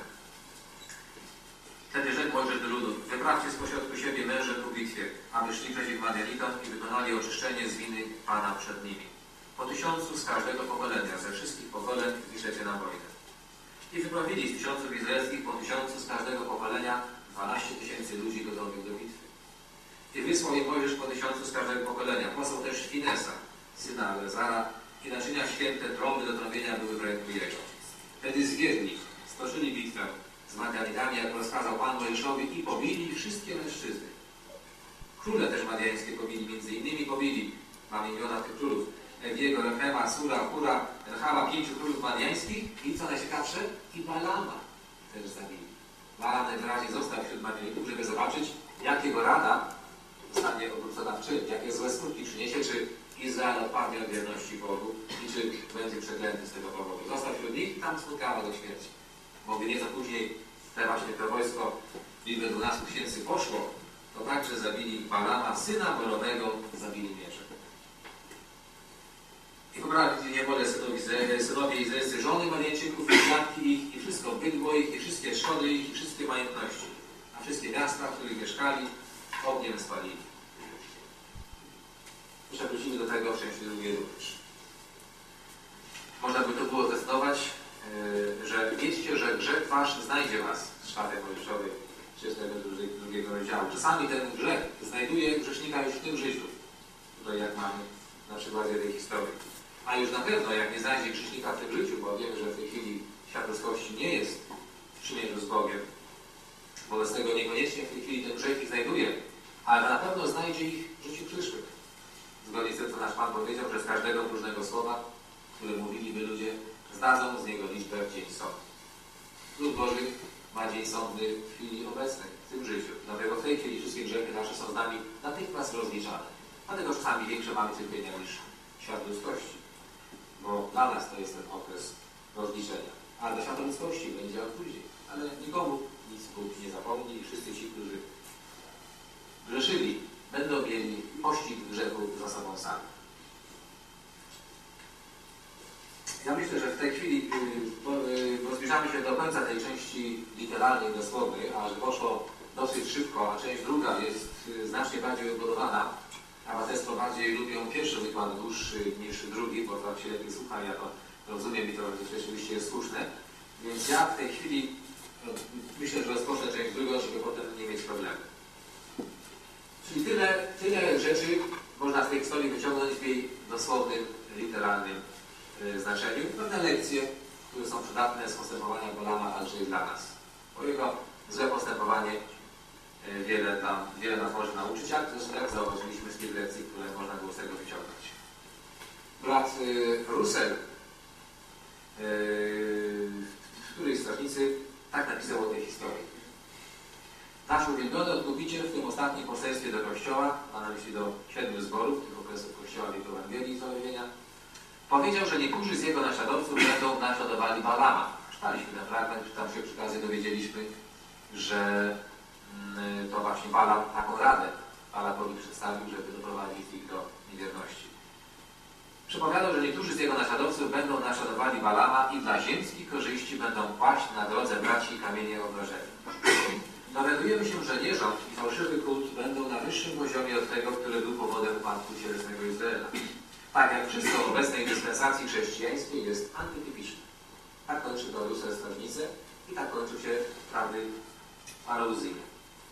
Wtedy rzekł Mojżesz do ludów, wyprawcie z pośrodku siebie męże ku bitwie, aby szli przeciw Madianitom i wykonali oczyszczenie z winy Pana przed nimi. Po tysiącu z każdego pokolenia, ze wszystkich pokoleń piszecie na wojnę. I wyprawili z tysiąców izraelskich po tysiącu z każdego pokolenia dwanaście tysięcy ludzi gotowych do bitwy. I wysłał je Mojżesz po tysiącu z każdego pokolenia. Posłał też Finesa, syna Elezara, i naczynia święte trąby do trąbienia były w ręku jego. Wtedy zwiedli, stoczyli bitwę z Madianitami, jak rozkazał Pan Mojżeszowi, i pobili wszystkie mężczyzny. Króle też madiańskie pobili, między innymi pobili, mamy imiona tych królów, Ewiego, Rechema, Sura, Hura, Rechaba, pięciu królów madiańskich i co najciekawsze, i Balama też zabili. Balam najwyraźniej został wśród Madianitów, żeby zobaczyć, jak jego rada zostanie obrócona w czyn, jakie złe skutki przyniesie, czy Izrael odpadnie od wierności Bogu i czy będzie przeklęty z tego powodu. Został wśród nich i tam spotkała do śmierci. Bo gdy nieco później te właśnie to wojsko w liczbie dwunastu tysięcy poszło, to także zabili Balama, syna Borowego, zabili mieczem. I pobrali niewolę synowie, synowie izraelscy, żony Madianczyków, i dziadki ich, i wszystko bydło ich, i wszystkie szkody ich, i wszystkie majątności. A wszystkie miasta, w których mieszkali, ogniem spalili. Jeszcze wrócimy do tego w części drugiej również. Można by to było zdecydować, yy, że wiedzcie, że grzech wasz znajdzie was, z czwartej Mojżeszowej, trzydziestego drugiego rozdziału. Czasami ten grzech znajduje grzesznika już w tym życiu. Tutaj jak mamy na przykładzie tej historii. A już na pewno, jak nie znajdzie grzesznika w tym życiu, bo wiemy, że w tej chwili świat ludzkości nie jest w przymierzu z Bogiem, wobec tego niekoniecznie w tej chwili ten grzech ich znajduje, ale na pewno znajdzie ich w życiu przyszłym. Zgodnie z tym, co nasz Pan powiedział, że z każdego próżnego słowa, które mówiliby ludzie, zdadzą z niego liczbę w dzień sądu. Lud Boży ma dzień sądny w chwili obecnej, w tym życiu. Dlatego w tej chwili wszystkie grzechy nasze są z nami natychmiast rozliczane. Dlatego czasami większe mamy cierpienia niż świat ludzkości. Bo dla nas to jest ten okres rozliczenia. A dla świata ludzkości będzie on później. Ale nikomu nic Bóg nie zapomni i wszyscy ci, którzy grzeszyli, będą mieli pościg grzechu za sobą sami. Ja myślę, że w tej chwili, bo zbliżamy się do końca tej części literalnej, dosłownej, a że poszło dosyć szybko, a część druga jest znacznie bardziej odbudowana, a braterstwo bardziej lubią pierwszy wykład dłuższy niż drugi, bo tak się lepiej słucha, ja to rozumiem i to rzeczywiście jest słuszne. Więc ja w tej chwili myślę, że rozpocznę część drugą, żeby potem nie mieć problemu. Czyli tyle, tyle rzeczy można z tej historii wyciągnąć w jej dosłownym, literalnym yy, znaczeniu. Pewne lekcje, które są przydatne z postępowania Balama także i dla nas. Bo jego złe postępowanie yy, wiele, tam, wiele nas może nauczyć, jak zresztą jak zauważyliśmy z tych lekcji, które można było z tego wyciągnąć. Brat yy, Russell yy, w której strażnicy tak napisał o tej historii. Nasz uwielbiony odkupiciel w tym ostatnim poselstwie do Kościoła, ma na myśli do siedmiu zborów, tych okresów Kościoła wieku Ewangelii i Zbawienia, powiedział, że niektórzy z jego naśladowców będą naśladowali Balama. Czytaliśmy ten fragment, czy tam się przy okazji dowiedzieliśmy, że mm, to właśnie Balam taką radę Balamowi przedstawił, żeby doprowadzić ich do niewierności. Przepowiadał, że niektórzy z jego naśladowców będą naśladowali Balama i dla ziemskich korzyści będą kłaść na drodze braci kamienie obrażenia. Dowiadujemy się, że nierząd i fałszywy kult będą na wyższym poziomie od tego, który był powodem upadku cielesnego Izraela. Tak jak wszystko w obecnej dyspensacji chrześcijańskiej jest antytypiczne. Tak kończy to Russell strażnicę i tak kończy się prawdy aluzyjne.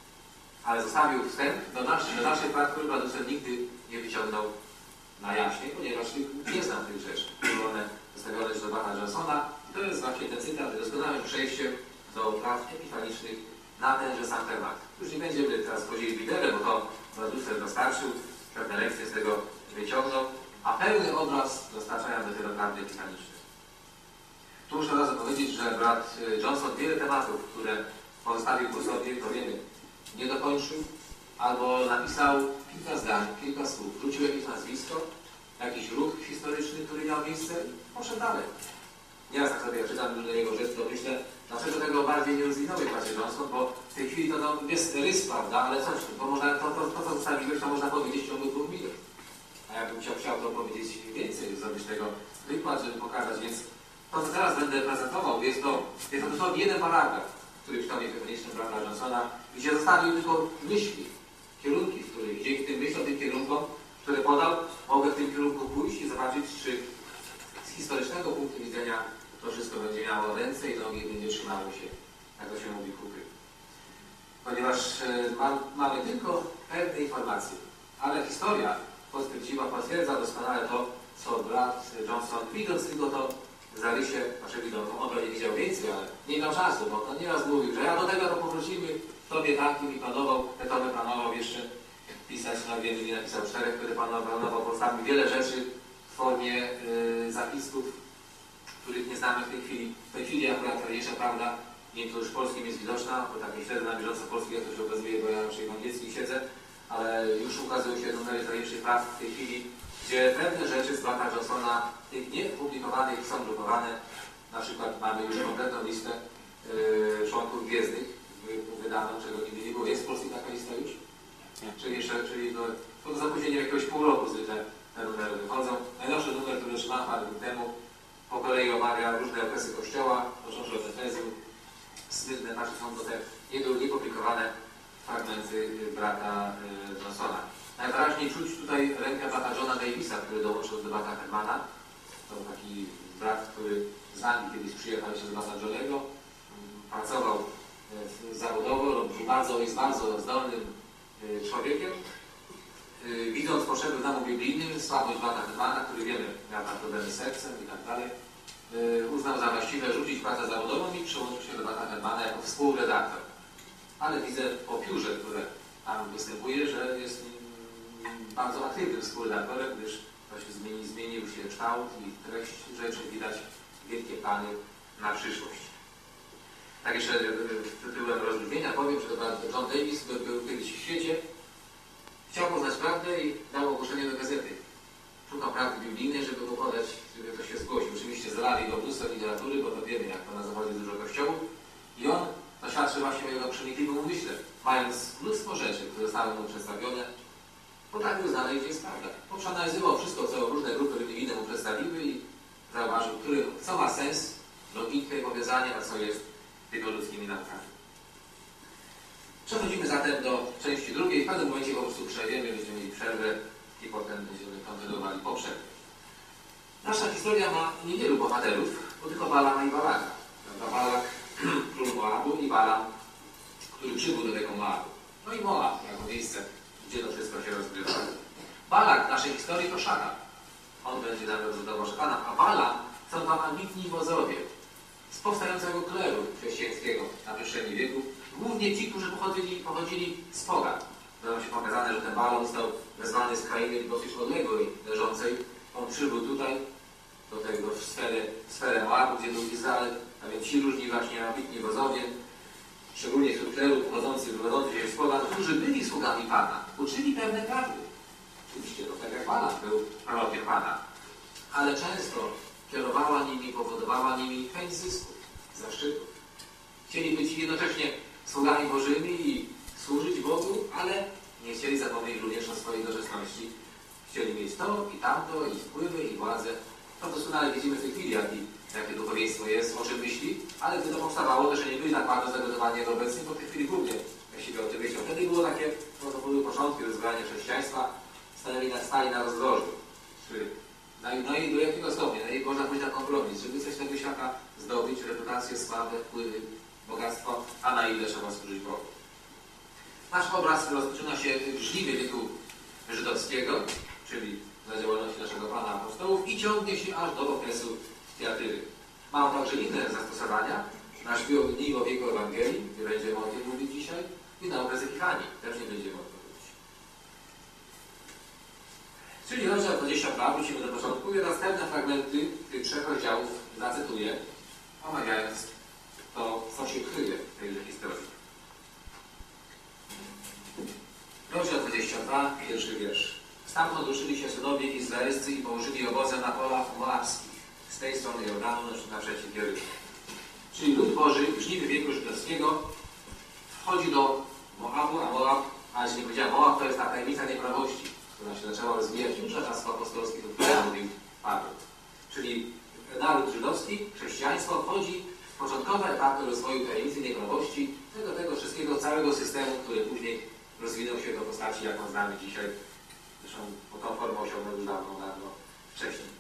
Ale zostawił wstęp do, nasz, do naszej praktyki, który Russell nigdy nie wyciągnął na jaśnie, ponieważ nie znam tych rzeczy. Były one zostawione już do Bana Johnsona. I to jest właśnie ten cytat doskonałym przejściem do praw epifanicznych na tenże sam temat. Już nie będziemy teraz wchodzili w literę, bo to Russell dostarczył, pewne lekcje z tego wyciągnął, a pełny obraz dostarczają dopiero prawdy epifaniczne. Tu muszę od razu powiedzieć, że brat Johnson wiele tematów, które pozostawił po sobie, to wiemy, nie dokończył, albo napisał kilka zdań, kilka słów, wrócił jakieś nazwisko, jakiś ruch historyczny, który miał miejsce, poszedł dalej. Nieraz tak sobie czytam różne jego rzeczy, to myślę, dlaczego tego bardziej nie rozwinąłeś, bracie Johnson, bo w tej chwili to no, jest rys, prawda, ale coś, bo można, to, to, to co zostawiłeś, to można powiedzieć w ciągu dwóch minut. A jakbym chciał, chciał to powiedzieć więcej, zrobić tego wykład, żeby pokazać, więc to, co teraz będę prezentował, jest to, jest to dosłownie jeden paragraf, który w tomie epifanicznym brata Johnsona, gdzie zostawił tylko myśli, kierunki, w których, dzięki tym myślom, tym kierunkom, które podał, mogę w tym kierunku pójść i zobaczyć, czy z historycznego punktu widzenia to wszystko będzie miało ręce i nogi, będzie trzymało się, jak to się mówi, kupy. Ponieważ e, ma, mamy tylko pewne informacje, ale historia potwierdziła, potwierdza doskonale to, co brat Johnson, widząc tylko to zarysie naszego domu. On pewnie widział więcej, ale nie miał czasu, bo on nieraz mówił, że ja do tego to powrócimy, tobie takim i planował, Petowy planował jeszcze pisać, na wielu nie napisał czterech, który planował powstać wiele rzeczy w formie y, zapisków, których nie znamy w tej chwili. W tej chwili akurat najważniejsza prawda, nie wiem, to już w polskim jest widoczna, bo tak nie śledzę na bieżąco polskich, jak to się okazuje, bo ja raczej w angielskim siedzę, ale już ukazują się numery najważniejszych praw w tej chwili, gdzie pewne rzeczy z Blacka Johnsona, tych niepublikowanych, są drukowane. Na przykład mamy już kompletną listę yy, członków gwiezdnych, wydaną, czego nigdy nie było. Jest w Polsce taka lista już? Nie. Czyli jeszcze, czyli no, to zapóźnieniem jakiegoś pół roku zwykle te numery wychodzą. Najnowszy numer, który otrzymałem parę dni temu, po kolei omawia różne okresy Kościoła, począwszy od Efezjum. Słynne, znaczy są to te niepublikowane fragmenty brata yy, Johnsona. Najwyraźniej czuć tutaj rękę brata Johna Davisa, który dołączył do brata Hermana. To taki brat, który z Anglii kiedyś przyjechał się do brata Johnego. Pracował zawodowo, był bardzo, jest bardzo zdolnym człowiekiem. Widząc potrzeby w domu biblijnym, słabość brata Hermana, który wiemy, miał tam problemy z sercem i tak dalej, uznał za właściwe rzucić pracę zawodową i przyłączył się do brata Hermana jako współredaktor. Ale widzę po piórze, które tam występuje, że jest bardzo aktywnym współredaktorem, gdyż to się zmieni, zmienił się kształt i treść rzeczy, widać wielkie plany na przyszłość. Tak jeszcze tytułem rozluźnienia powiem, że John Davis był, był kiedyś w świecie, chciał poznać prawdę i dał ogłoszenie do gazety. Szukał prawdy biblijnej, żeby mu podać, żeby ktoś się zgłosił. Oczywiście zalali go mnóstwo literatury, bo to wiemy, jak to na zachodzie dużo kościołów. I on doświadczył właśnie o jego przenikliwym umyśle, mając mnóstwo rzeczy, które zostały mu przedstawione, potrafił znaleźć, gdzie jest prawda. On przeanalizował wszystko, co różne grupy religijne mu przedstawiły i zauważył, który, co ma sens, logikę i powiązanie, a co jest tylko ludzkimi naukami. Przechodzimy zatem do części drugiej. W pewnym momencie po prostu przerwiemy, będziemy mieli przerwę i potem będziemy kontynuowali po przerwie. Nasza historia ma niewielu bohaterów, bo tylko Balama i Balaka. Balak, król Moabu, i Balam, który przybył do tego Moabu. No i Moab, jako miejsce, gdzie to wszystko się rozgrywa. Balak w naszej historii to szatan. On będzie nam reprezentował szatana, a Balam są tam ambitni wozowie z powstającego kleru chrześcijańskiego na przestrzeni wieków. Głównie ci, którzy pochodzili, pochodzili z pogan. Będą się pokazane, że ten Balam został wezwany z krainy dosyć odległej, leżącej. On przybył tutaj, do tego w sferę, w sferę Moabu, gdzie był Izrael, a więc ci różni właśnie ambitni wozowie, szczególnie wśród kleru pochodzących, wywodzących się z pogan, którzy byli sługami Pana, uczyli pewne prawdy. Oczywiście, to tak jak Balam był prorokiem Pana, ale często kierowała nimi, powodowała nimi chęć zysku, zaszczytów. Chcieli być jednocześnie sługami Bożymi i służyć Bogu, ale nie chcieli zapomnieć również o swojej doczesności. Chcieli mieć to i tamto, i wpływy, i władzę. To doskonale widzimy w tej chwili, jaki, jakie duchowieństwo jest, o czym myśli, ale gdy to powstawało, to jeszcze nie byli tak bardzo zagotowani jak obecnie, bo w tej chwili głównie, jak się o tym myślą. Wtedy było takie, no to były początki rozwijania chrześcijaństwa, stanęli na, stali na rozdrożu. No i, no i do jakiego stopnia? No i można pójść na kompromis, żeby coś tego świata zdobyć, reputację, sławę, wpływy, bogactwo, a na ile trzeba służyć Bogu. Nasz obraz rozpoczyna się w żniwie wieku żydowskiego, czyli za działalności naszego Pana Apostołów i ciągnie się aż do okresu Tiatyry. Ma on także inne zastosowania, na żniwo wieku Ewangelii, gdzie będziemy o tym mówić dzisiaj, i na okres Epifanii, też nie będziemy o tym mówić. Czyli rozdział dwudziesty dwa, wrócimy do początku i następne fragmenty tych trzech rozdziałów zacytuję, omawiając to, co się kryje w tejże historii. Rozdział dwudziesty dwa, pierwszy wiersz. Stamtąd ruszyli się synowie izraelscy i położyli obozy na polach moabskich, z tej strony Jordanu naprzeciw Jerycha. Czyli lud Boży w żniwie wieku żydowskiego wchodzi do Moabu, a Moab, a jeśli nie powiedziałem, Moab to jest ta tajemnica nieprawości, która się zaczęła rozwijać już za czasów apostolskich, o których mówił Paweł. Czyli naród żydowski, chrześcijaństwo wchodzi w początkowe etapy rozwoju tajemnicy nieprawości, tego, tego wszystkiego, całego systemu, który później rozwinął się do postaci, jaką znamy dzisiaj. Zresztą po tą formę osiągnął już dawno, dawno wcześniej.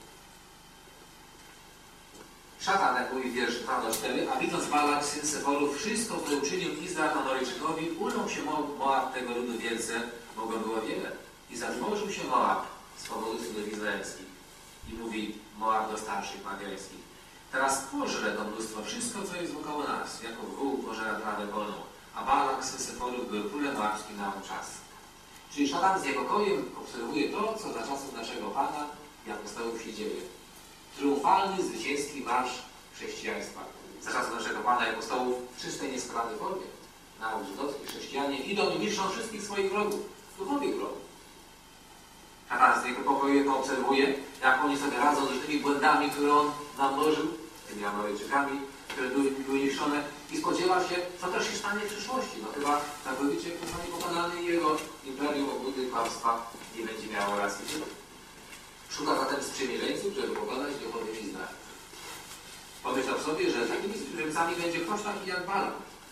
Szatan, jak mówi wiersz dwa do czterech, a widząc Balak, syn Seforów, wszystko, co uczynił Izrael Amoryjczykowi, ulął się Moab tego ludu wielce, bo go było wiele. I zadmożył się Moab z powodu synów izraelskich. I mówi Moab do starszych madiańskich. Teraz pożre to mnóstwo, wszystko, co jest wokoło nas, jako wół pożera trawę polną, a Balak z Syforów był królem moabskim na ów czas. Czyli szatan z niepokojem obserwuje to, co za czasów naszego Pana i apostołów się dzieje. Triumfalny, zwycięski marsz chrześcijaństwa. Za czasów naszego Pana i apostołów w czystej, nieskalanej formie. Naród żydowski, chrześcijanie idą i niszczą wszystkich swoich wrogów, duchowych wrogów. Szatan z niepokojem to obserwuje, jak oni sobie radzą z tymi błędami, które on namnożył, tymi Amalekczykami, które były, były niszczone, i spodziewa się, co też się stanie w przyszłości. No chyba całkowicie zostanie pokonany i jego imperium obłudy kłamstwa nie będzie miało racji. Szuka zatem sprzymierzeńców, żeby pokonać duchowych Izrael. Pomyślał sobie, że takimi sprzymierzeńcami będzie ktoś taki jak Balak.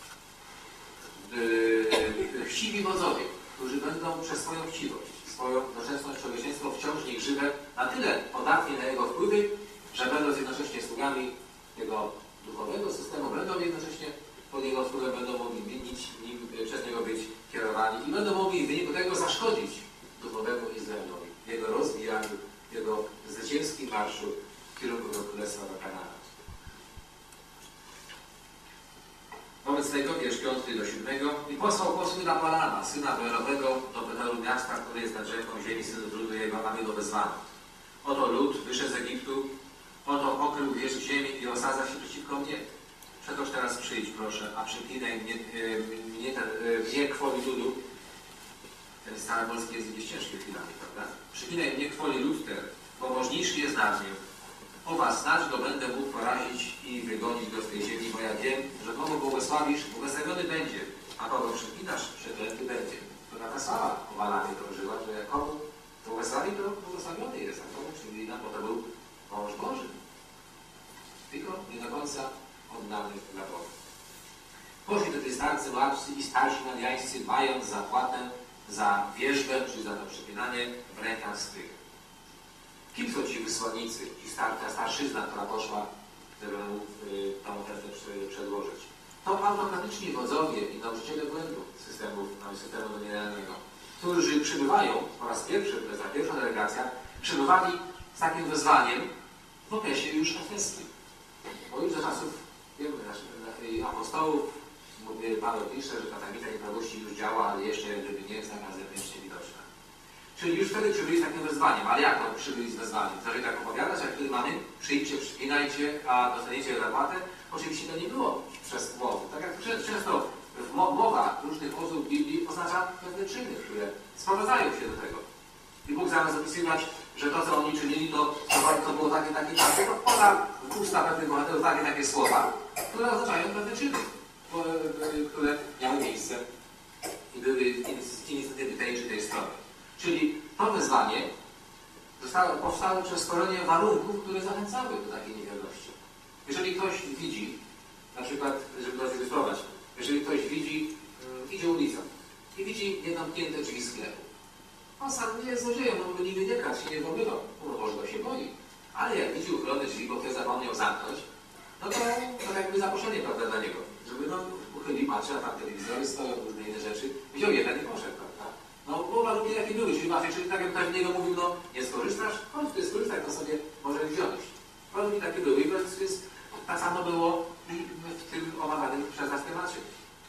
Yy, chciwi wodzowie, którzy będą przez swoją chciwość, swoją doczesność, człowieczeństwo wciąż niech żywe, na tyle podatni na jego wpływy, że będąc jednocześnie sługami jego duchowego systemu, będą jednocześnie pod jego wpływem będą mogli winić, nim, przez niego być kierowani i będą mogli w wyniku tego zaszkodzić duchowemu Izraelowi, jego rozwijaniu, jego zwycięskim marszu w kierunku do Królestwa do Kanaanu. Wobec tego, wiersz piąty do siódmego, i posłał posły na Balama, syna Beorowego, do Petoru miasta, które jest nad rzeką ziemi synów ludu jego, aby go wezwano. Oto lud wyszedł z Egiptu, oto okrył wierzch ziemi i osadza się przeciwko mnie. Przetoż teraz przyjdź, proszę, a przyklinaj mnie, mnie, ten, mnie kwoli ludu. Ten staropolski jest gdzieś ciężki chwilami, prawda? Przyklinaj mnie kwoli lud ten, bo możniejszy jest nad nim. O was znać go będę mógł porazić i wygonić go z tej ziemi, bo ja wiem, że kogo błogosławisz, błogosławiony będzie, a kogo przeklinasz, przeklęty będzie. To taka sława o Balamie krążyła, że jak komu błogosławi, to błogosławiony jest, a komu przeklina, bo to był mąż Boży. Tylko nie do końca oddany dla Boga. Poszli do tej starcy moabscy i starsi madiańscy, mając zapłatę za wierzbę, czyli za to przeklinanie, w rękach swych. Kim są ci wysłannicy, ci star, ta starszyzna, która poszła, żeby mu y, tą ofertę przedłożyć? To autokratyczni wodzowie i nauczyciele błędu systemu, systemu nominalnego, którzy przybywają po raz pierwszy, to jest ta pierwsza delegacja, przybywali z takim wezwaniem w okresie już efeskim. Bo już za czasów wielu apostołów, Paweł pisze, że ta tajemnica nieprawości już działa, ale jeszcze gdyby nie jest taka zewnętrznie widoczna. Czyli już wtedy przybyli z takim wezwaniem. Ale jak to przybyli z wezwaniem? Zaczęli tak opowiadać, jak wtedy mamy, przyjdźcie, przypinajcie, a dostaniecie zapłatę. Oczywiście to nie było przez mowy. Tak jak często w mowa różnych osób w Biblii oznacza pewne czyny, które sprowadzają się do tego. I Bóg zamiast opisywać, że to, co oni czynili, to, to było takie, takie, takie, to poda w usta pewnych bohaterów takie, takie słowa, które oznaczają pewne czyny, które miały miejsce i były z inicjatywy tej czy tej strony. Czyli to wezwanie zostało, powstało przez stworzenie warunków, które zachęcały do takiej niewierności. Jeżeli ktoś widzi, na przykład, żeby to zilustrować, jeżeli ktoś widzi, um, idzie ulicą i widzi niezamknięte drzwi sklepu. On sam nie jest złodziejem, on by nigdy nie kradł, się nie włamywał, no może to się boi. Ale jak widzi uchylone drzwi, bo ktoś zapomniał zamknąć, no to to jakby zaproszenie, prawda, dla niego, żeby no uchylił, patrzy, a tam telewizory stoją, różne inne rzeczy, wziął jeden i poszedł, prawda. No bo warunki takie były, czyli macie, czyli tak jak ktoś w niego mówił, no nie skorzystasz, chodź ty skorzystaj, to sobie możesz wziąć. Warunki takie były i więc tak samo było i w tym omawianym przez nas temacie.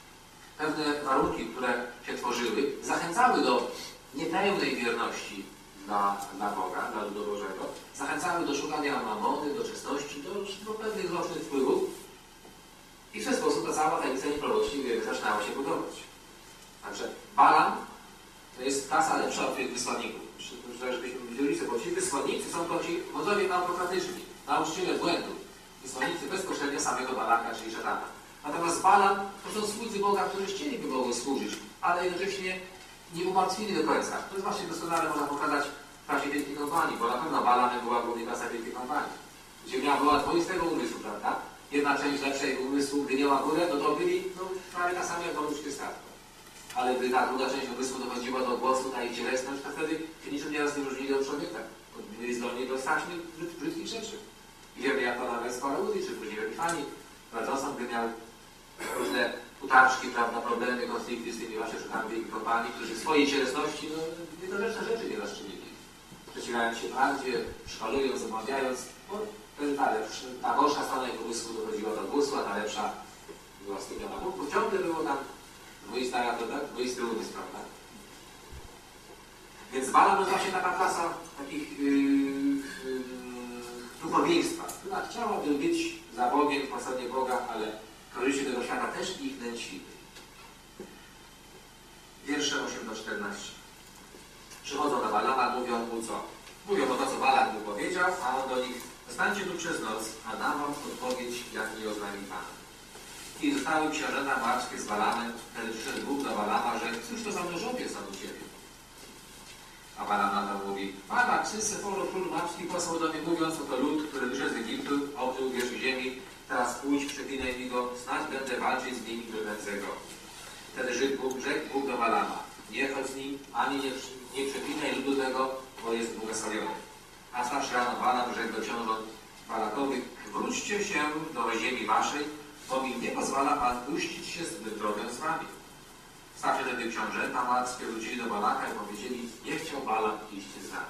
Pewne warunki, które się tworzyły, zachęcały do niepełnej wierności dla, dla Boga, dla ludu Bożego, zachęcały do szukania mamony, do czystości, do, do pewnych rocznych wpływów i w ten sposób ta cała tajemnica nieprawości zaczynała się budować. Także Balam to jest klasa lepsza od tych wysłanników. Żebyśmy widzieli sobie, bo ci wysłannicy są to ci wodzowie autokratyczni, nauczyciele błędu. Wysłannicy bezpośrednio samego Balaka, czyli szatana. Natomiast Balam to są słudzy Boga, którzy chcieliby Bogu służyć, ale jednocześnie nie umartwili do końca. To jest właśnie doskonale można pokazać w czasie Wielkiej Kompanii, bo na pewno Balamem była głównie klasa Wielkiej Kompanii, gdzie miała była dwoistego umysłu, prawda? Jedna część lepszej umysłu, gdy miała górę, no to byli no, prawie tak samo jak Boruczki statku. Ale gdy ta druga część umysłu dochodziła do głosu, ta ich cielesność, to wtedy się niczym nie rozróżnili od człowieka. Byli zdolni do strasznych, brzydkich rzeczy. Wiemy, jak to nawet z Parodii, czy później w Epifanii. Johnson, gdy miał różne utarczki, prawda, problemy, konflikty z tymi właśnie szukami Wielkiej Kompanii, którzy w swojej cielesności no, niedorzeczne rzeczy nie rozczynili. sprzeciwiając się prawdzie, szkalując, omawiając, bo wtedy ta, ta gorsza strona jego umysłu dochodziła do głosu, a ta lepsza była skupiona. Bo ciągle było tam dwuisty umysł, prawda? Więc Balaam to właśnie taka klasa takich yy, yy, duchowieństwa, która chciałaby być za Bogiem w osobie Boga, ale korzyści tego świata też ich nęcili. Wiersze osiem do czternastu. Przychodzą do Balama, mówią mu co? Mówią o to, co Balaam mu powiedział, a on do nich: zostańcie tu przez noc, a dam wam odpowiedź, jak mi oznajmi Pan. I zostały książęta moabskie z Balamem, wtedy przyszedł Bóg do Balama, że cóż to za mężowie są u ciebie? A Balam na to mówi: Balak, syn Seforo, król moabski, posłał do mnie, mówiąc: oto lud, który wyszedł z Egiptu, obżył wierzch ziemi, teraz pójdź, przeklinaj mi go, snadź będę walczyć z nimi, wypędzę go. Wtedy rzekł Bóg, rzekł Bóg do Balama: nie chodź z nim, ani nie, nie przeklinaj ludu tego, bo jest błogosławiony. A starszy rano Balam rzekł do książąt Balakowych: wróćcie się do ziemi waszej, bo mi nie pozwala Pan puścić się z drogę z wami. Stawcie wtedy książęta moabskie wrócili do Balaka i powiedzieli: nie chciał Balam iść z nami.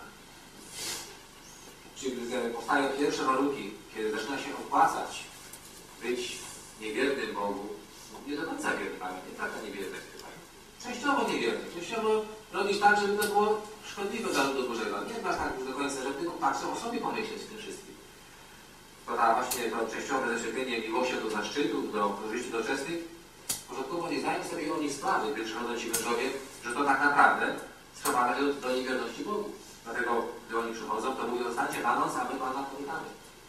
Czyli gdy powstają pierwsze warunki, kiedy zaczyna się opłacać być niewiernym Bogu, nie do końca wiernym, ale nie taka niewierność chyba. Częściowo niewierny, częściowo robić tak, żeby to było szkodliwe dla ludu Bożego. Nie masz tak już do końca, żeby tylko tak o sobie pomyśleć w tym wszystkim. To ta właśnie to częściowe zaczepienie miłością do zaszczytów, do korzyści doczesnych, porządkowo nie zdają sobie oni sprawy, gdy przychodzą ci mężowie, że to tak naprawdę sprowadza do, do niewierności Bogu. Dlatego, gdy oni przychodzą, to mówią: zostańcie na noc, a my Pana powitamy.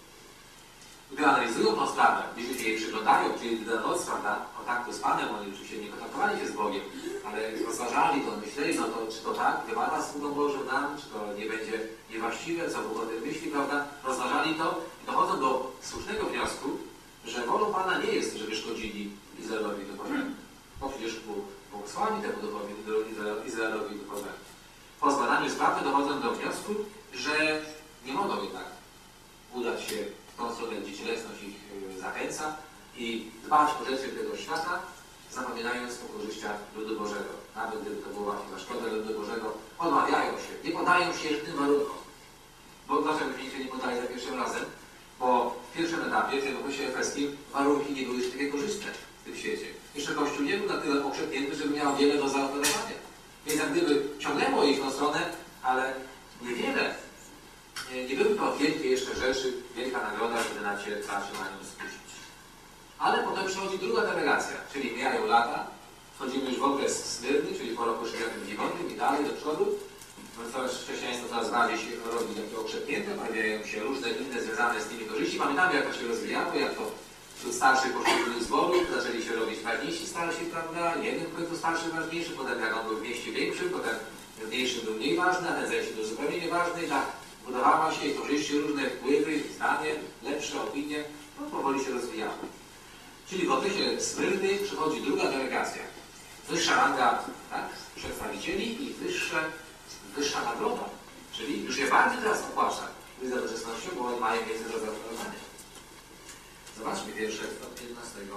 Gdy analizują tą sprawę, gdy się jej przyglądają, czyli na noc, prawda, kontaktu z Panem, oni oczywiście nie kontaktowali się z Bogiem, ale rozważali to, myśleli, no to czy to tak wypada sługą Bożym nam, czy to nie będzie niewłaściwe, co Bóg o tym myśli, prawda, rozważali to i dochodzą do słusznego wniosku, że wolą Pana nie jest, żeby szkodzili Izraelowi duchowemu. Bo przecież Bóg błogosławi temu duchowi, Izraelowi duchowemu. Po zbadaniu sprawy dochodzą do wniosku, że nie mogą jednak udać się w tą stronę, gdzie cielesność ich zachęca i dbać o rzeczy tego świata, zapominając o korzyściach ludu Bożego. Nawet gdyby to było właśnie na szkodę ludu Bożego, odmawiają się, nie podają się tym warunkom. Bo dlaczego się nie podali za pierwszym razem? Bo w pierwszym etapie, w tym okresie efeskim, warunki nie były już takie korzystne w tym świecie. Jeszcze Kościół nie był na tyle okrzepnięty, żeby miał wiele do zaoferowania. Więc jak gdyby ciągnęło ich w tą stronę, ale niewiele. Nie, nie były to wielkie jeszcze rzeczy, wielka nagroda, żeby na cię trzeba się na nią skusić. Ale potem przychodzi druga delegacja, czyli mijają lata, wchodzimy już w okres Smyrny, czyli po roku sześćdziesiątym dziewiątym i dalej do przodu. Coraz chrześcijaństwo coraz bardziej się robi takie okrzepnięte, pojawiają się różne inne związane z nimi korzyści. Pamiętamy, jak to się rozwijało, jak to wśród starszych poszczególnych zborów zaczęli się robić ważniejsi starsi, prawda? Jeden w końcu starszy, ważniejszy, potem jak on był w mieście większym, potem mniejszy był mniej ważny, a ten zaś się był zupełnie nieważny i tak budowała się korzyści, różne wpływy, zdanie, lepsze opinie, no powoli się rozwijało. Czyli w okresie Smyrny przychodzi druga delegacja. Wyższa ranga, tak, przedstawicieli i wyższe, wyższa nagroda. Czyli już je bardziej teraz opłaca za doczesnością, bo oni mają więcej do zaoferowania. Zobaczmy wiersze od piętnastego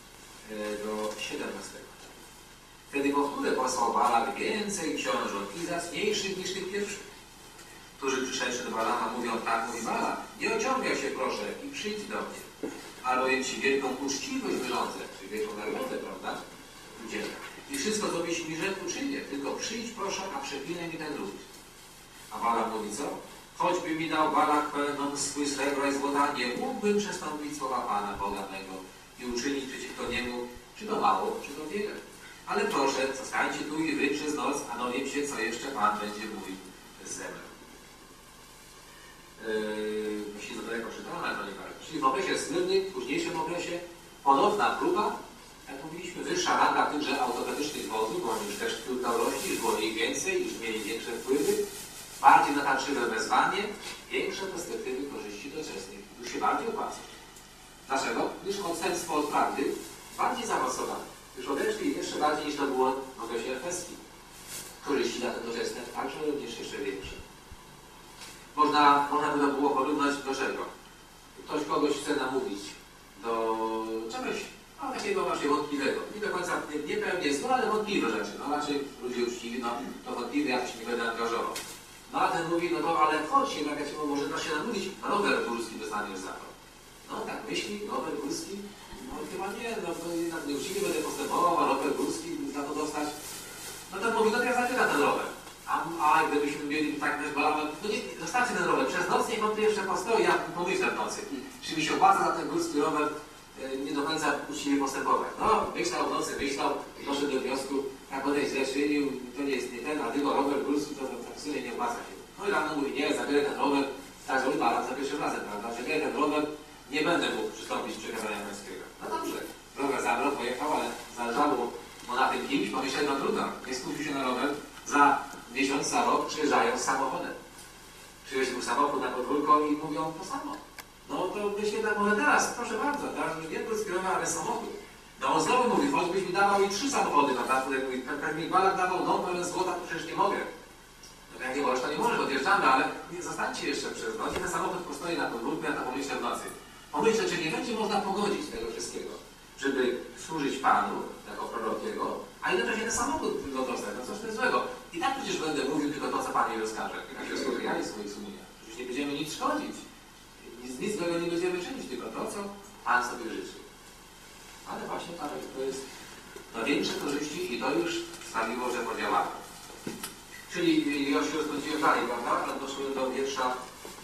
do siedemnastego. Wtedy powtórę posłał Balak więcej książąt i zacniejszych niż tych pierwszych, którzy przyszedłszy do Balama mówią tak, mówi Balak: nie ociągaj się proszę i przyjdź do mnie, albowiem ci wielką uczciwość wyrządzę, czyli wielką nagrodę, prawda? Udzielę. I wszystko, co byś mi rzekł, uczynię, tylko przyjdź proszę, a przeklinaj mi ten lud. A Balak mówi co? Choćby mi dał Balak pełną swój srebra i złota, nie mógłbym przestąpić słowa Pana Boga mego i uczynić przeciwko niemu, czy to mało, czy to wiele. Ale proszę, zostańcie tu i wy przez noc, a dowiem się, co jeszcze Pan będzie mówił ze mną. Yy, jeśli to daleko czytałem, ale to nie ważne. Czyli w okresie Smyrny, w późniejszym okresie, ponowna próba, jak mówiliśmy, wyższa ranga tychże autokratycznych wodów, bo oni już też wśród rośli, już było ich więcej, już mieli większe wpływy, bardziej natarczywe wezwanie, większe perspektywy korzyści doczesnych. Już się bardziej opłaca. Dlaczego? Gdyż odstępstwo od prawdy bardziej zaawansowane. Już odeszli jeszcze bardziej niż to było w okresie efeskim. Korzyści dla te doczesne także również jeszcze większe. Można, można by to było porównać do czego? Ktoś kogoś chce namówić do czegoś, no, takiego właśnie wątpliwego. Nie do końca, nie, nie pewnie złe, ale wątpliwe rzeczy. No raczej ludzie uczciwi, no to wątpliwe, ja się nie będę angażował. No a ten mówi, no to ale chodź, jednak ja ci może da się namówić, rower górski dostaniesz za to. No tak myśli, rower górski, no chyba nie, no to jednak nieuczciwie będę postępował, a rower górski za to dostać. No ten mówi, no to ja zabieram ten rower. A, a gdybyśmy mieli tak też balament, no nie, zostawcie ten rower, przez noc niech on tu jeszcze postoi, ja pomyślę w nocy. Czy mi się opłaca za ten górski rower e, nie do końca uczciwie postępować. No, myślał w nocy, myślał, doszedł do wniosku, jak on źle czynił, to nie jest nie ten, a tylko rower górski, to, to tak w sumie nie opłaca się. No i rano mówi, nie, zabierę ten rower, tak zrobił balans za pierwszym razem, prawda, zabierę ten rower, nie będę mógł przystąpić do przekazania męskiego. No dobrze, rower zabrał, pojechał, ale zależało mu na tym kimś, pomyślał, no trudno, nie skupił się na rower, za miesiąc, za rok przyjeżdżają z samochodem. Przyjeżdżał samochód na podwórko i mówią to samo. No to byś jednak może teraz, proszę bardzo, teraz już nie górski rower, ale samochód. No on znowu mówi, choćbyś mi dawał i trzy samochody, prawda, tutaj mówi, jak mi Balak dawał dom pełen złota, to przecież nie mogę. No jak nie możesz, to nie możesz, odjeżdżamy, ale nie zostańcie jeszcze przez noc. I ten samochód postoi na podwórku, ja to pomyślę w nocy. Pomyślę, czy nie będzie można pogodzić tego wszystkiego, żeby służyć Panu, jako prorok Jego, a jednocześnie ten samochód go dostać, no coś złego. I tak przecież będę mówił tylko to, co Pan mi rozkaże. Jak się skupiali swoich sumieniach. Przecież nie będziemy nic szkodzić. Nic, nic złego nie będziemy czynić, tylko to, co Pan sobie życzy. Ale właśnie tak, to jest na większe korzyści i to już sprawiło, że podziałano. Czyli ja się rozpędziłem dalej, prawda? Doszły do wiersza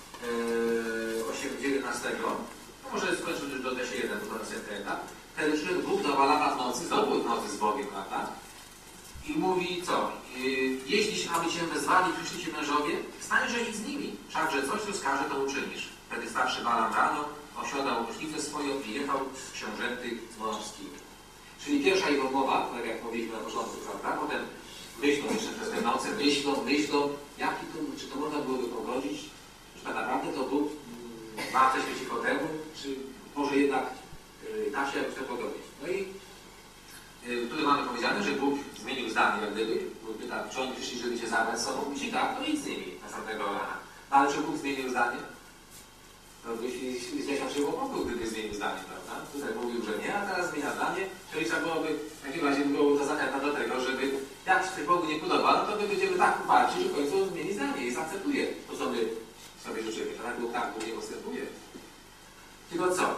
yy, dziewiętnastego. No może skończę już do D jeden, bo to następny etap. Wtedy przyszedł Bóg do Balama w nocy, znowu w nocy z Bogiem, prawda? I mówi co? Yy, jeśli aby cię wezwali, przyszli ci mężowie, stańże idź z nimi. Wszakże coś rozkaże, to uczynisz. Wtedy starszy Balam rano osiadał łośnicę swoją i jechał z książęty moabskimi. Czyli pierwsza jego mowa, tak jak mówiliśmy na początku, prawda? Potem myślą jeszcze przez te noce, myślą, myślą, jaki to, czy to można byłoby pogodzić, że tak naprawdę to Bóg ma coś przeciwko temu, czy może jednak yy, da się jakoś to pogodzić. No i yy, tutaj mamy powiedziane, że Bóg zmienił zdanie, jak gdyby. Bóg pyta, czy oni przyszli, żeby cię zabrać z sobą? Mówi tak, to idź z nimi następnego rana. Ale czy Bóg zmienił zdanie? To by się źle świadczyło Bogu, gdyby zmienił zdanie, prawda? Tutaj mówił, że nie, a teraz zmienia zdanie, czyli trzeba byłoby w takim razie było to zachęta do tego, żeby jak się Bogu nie podoba, no to my będziemy tak uparci, że w końcu zmieni zdanie i zaakceptuje to, co my sobie życzymy. Tak Bóg tak Bóg nie postępuje. Tylko co?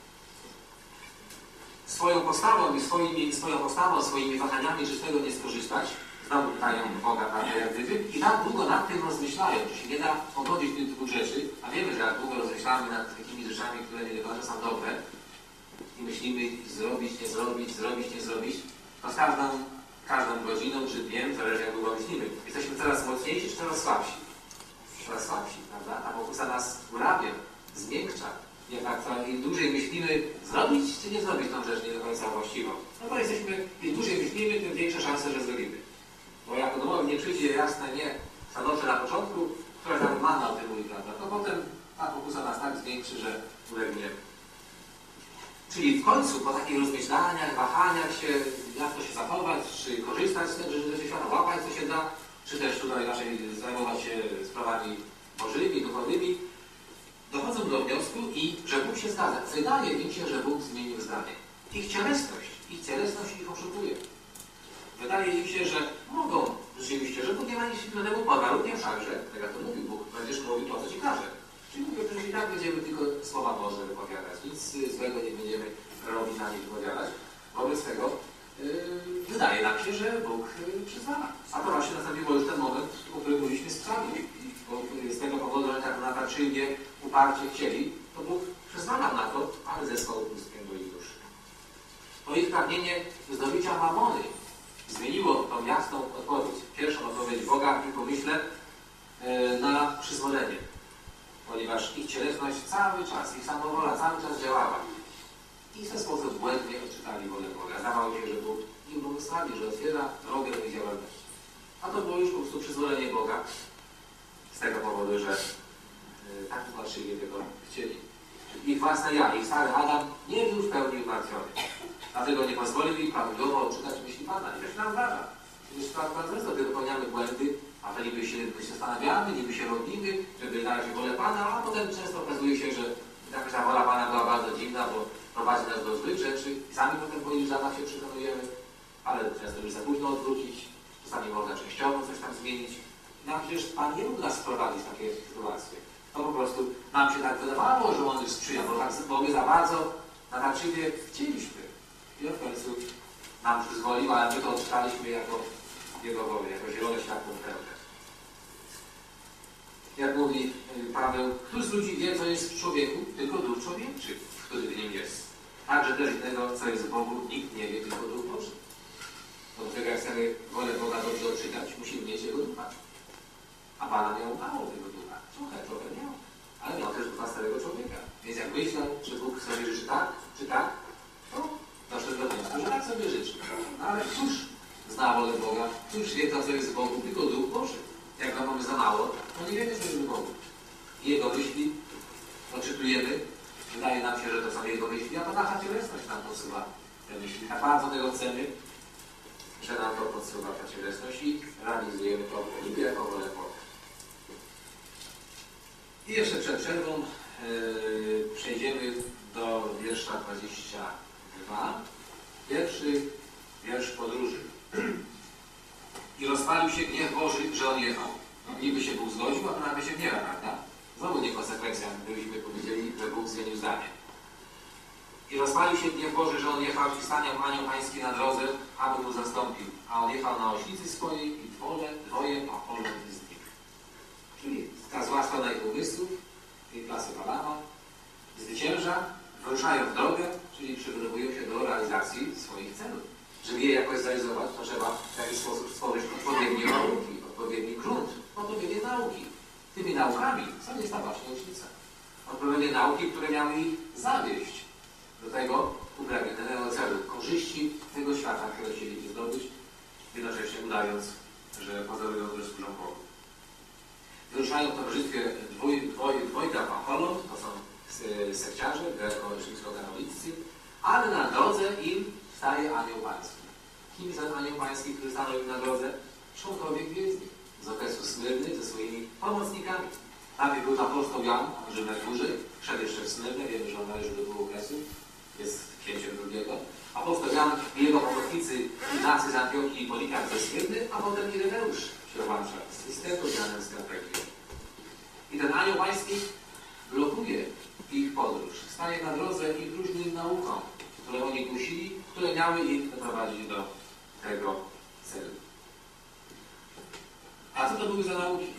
Swoją postawą i swoimi, swoją postawą, swoimi wahaniami, czy z tego nie skorzystać, znowu pytają Boga, prawda, jak gdyby, i tak długo nad tym rozmyślają, czy się nie da pogodzić tych dwóch rzeczy, a wiemy, że jak długo rozmyślamy nad takimi rzeczami, które nie do końca są dobre i myślimy zrobić, nie zrobić, zrobić, nie zrobić, to z każdą, każdą godziną czy dniem, zależy jak długo myślimy, jesteśmy coraz mocniejsi czy coraz słabsi? Coraz słabsi, prawda? Ta pokusa nas urabia, zmiękcza. Jak im dłużej myślimy zrobić czy nie zrobić tą rzecz nie do końca właściwą, no to jesteśmy, im dłużej myślimy, tym większe szanse, że zrobimy. Bo jak domowi nie przyjdzie jasne nie stanowcze na początku, która nawet manna o tym mówi, prawda, to potem ta pokusa nas tak zwiększy, że ulegniemy. Czyli w końcu po takich rozmyślaniach, wahaniach się, jak to się zachować, czy korzystać z tego, że się świata łapać, co się da, czy też tutaj raczej zajmować się sprawami bożymi, duchowymi, dochodzą do wniosku i że Bóg się zgadza. Wydaje im się, że Bóg zmienił zdanie. Ich cielesność, ich cielesność ich oszukuje. Wydaje im się, że mogą rzeczywiście, że Bóg nie ma nic innego poza, również wszakże, tak jak to mówił Bóg, będziesz mówił to, co ci każe. Czyli mówię, że i tak będziemy tylko słowa Boże wypowiadać, nic złego nie będziemy robić na nich wypowiadać. Wobec tego yy, wydaje nam się, że Bóg yy, przyzwala. A to właśnie nastąpiło już ten moment, o którym mówiliśmy z psami. Bo z tego powodu, że tak natarczywie, uparcie chcieli, to Bóg przyzwalał na to, ale zesłał bóstwem do ich duszy. To ich pragnienie zdobycia mamony zmieniło tą jasną odpowiedź. Pierwszą odpowiedź Boga i pomyślę yy, na przyzwolenie. Ponieważ ich cielesność cały czas, ich samowola cały czas działała. I w ten sposób błędnie odczytali wolę Boga. Zdawało się, że Bóg im błogosławi, że otwiera drogę do ich działalności. A to było już po prostu przyzwolenie Boga z tego powodu, że yy, tak upatrzywie tego chcieli. Ich własne ja, ich stary Adam nie był w pełni umartwiony. Dlatego nie pozwolił im prawidłowo odczytać myśli Pana. I to się nam zdarza. Przecież bardzo często, gdy popełniamy błędy, a to niby się, niby się zastanawiamy, niby się modlimy, żeby znaleźć wolę Pana, a potem często okazuje się, że jakaś ta wola Pana była bardzo dziwna, bo prowadzi nas do złych rzeczy i sami potem po iluś latach się przekonujemy, ale często już za późno odwrócić, czasami można częściowo coś tam zmienić nam przecież Pan nie mógł nas wprowadzić w takie sytuacje. To po prostu nam się tak wydawało, że On już sprzyja, bo, tak, bo my za bardzo natarczywie chcieliśmy. I on w końcu nam przyzwolił, ale my to odczytaliśmy jako Jego wolę, jako zielone światło w pełni. Jak mówi Paweł, któż z ludzi wie, co jest w człowieku? Tylko duch człowieczy, który w nim jest. Także też tego, co jest w Bogu, nikt nie wie, tylko duch Boży. Bo do tego, jak chcemy wolę Boga dobrze odczytać, musimy mieć Jego ducha. A Pana miał mało tego ducha. Trochę, trochę miał. Ale miał też ducha starego człowieka. Więc jak myślał, że Bóg sobie życzy tak, czy tak, to doszedł do wniosku, że tak sobie życzy. No ale cóż zna wolę Boga, cóż wie to, co jest w Bogu, tylko duch Boży. Jak go mamy za mało, to nie wiemy, co jest w Bogu. I Jego myśli odczytujemy. Wydaje nam się, że to są Jego myśli, a to nasza cielesność nam podsuwa te myśli. Tak bardzo tego chcemy, że nam to podsuwa ta cielesność i realizujemy to niby jako wolę Boga. I jeszcze przed przerwą yy, przejdziemy do wiersza dwudziestego drugiego. Pierwszy wiersz podróży. I rozpalił się gniew Boży, że on jechał. No, niby się Bóg zgodził, a to nawet się gniewa, prawda? Znowu niekonsekwencja, gdybyśmy powiedzieli, że Bóg zmienił zdanie. I rozpalił się gniew Boży, że on jechał i stanął anioł pański na drodze, aby mu zastąpił. A on jechał na oślicy swojej i dwole, dwoje pacholą i znikł. Czyli ta zła strona ich umysłów, tej klasy Balama, zwycięża, wyruszają w drogę, czyli przygotowują się do realizacji swoich celów. Żeby je jakoś zrealizować, to trzeba w jakiś sposób stworzyć odpowiednie warunki, odpowiedni grunt, odpowiednie nauki. Tymi naukami co jest ta właśnie oślica. Odpowiednie nauki, które miały ich zawieść do tego upragnionego celu, korzyści tego świata, które chcieli zdobyć, jednocześnie udając, że pozorują, że służą Bogu. Wyruszają w towarzystwie dwój, dwoj, dwojga pacholą, to są sekciarze, grecko-rzymskokatoliccy, ale na drodze im staje anioł pański. Kim jest anioł pański, który stanął im na drodze? Członkowie gwiezdni z okresu Smyrny ze swoimi pomocnikami. Najpierw był apostoł Jan, że na górze, wszedł jeszcze w Smyrnę, wiemy, że on należy do dwóch okresów, jest księciem drugiego. Apostoł Jan i jego pomocnicy Ignacy z Antiochii i Polikarp ze Smyrny, a potem Ireneusz się włącza z systemu Janem z Kartaginy. I ten anioł pański blokuje ich podróż, staje na drodze ich różnym naukom, które oni głosili, które miały ich doprowadzić do tego celu. A co to były za nauki?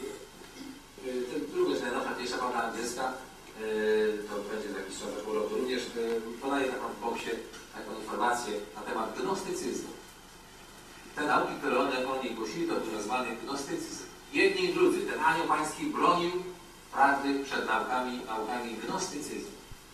Druga jest najnowsza, pierwsza pada angielska, to będzie za jakiś czas też urlotu, również podaje taką w boksie taką informację na temat gnostycyzmu. Te nauki, które one, oni głosili, to był nazwany gnostycyzm. Jedni i drudzy, ten anioł pański bronił prawdy przed naukami, naukami gnostycyzmu.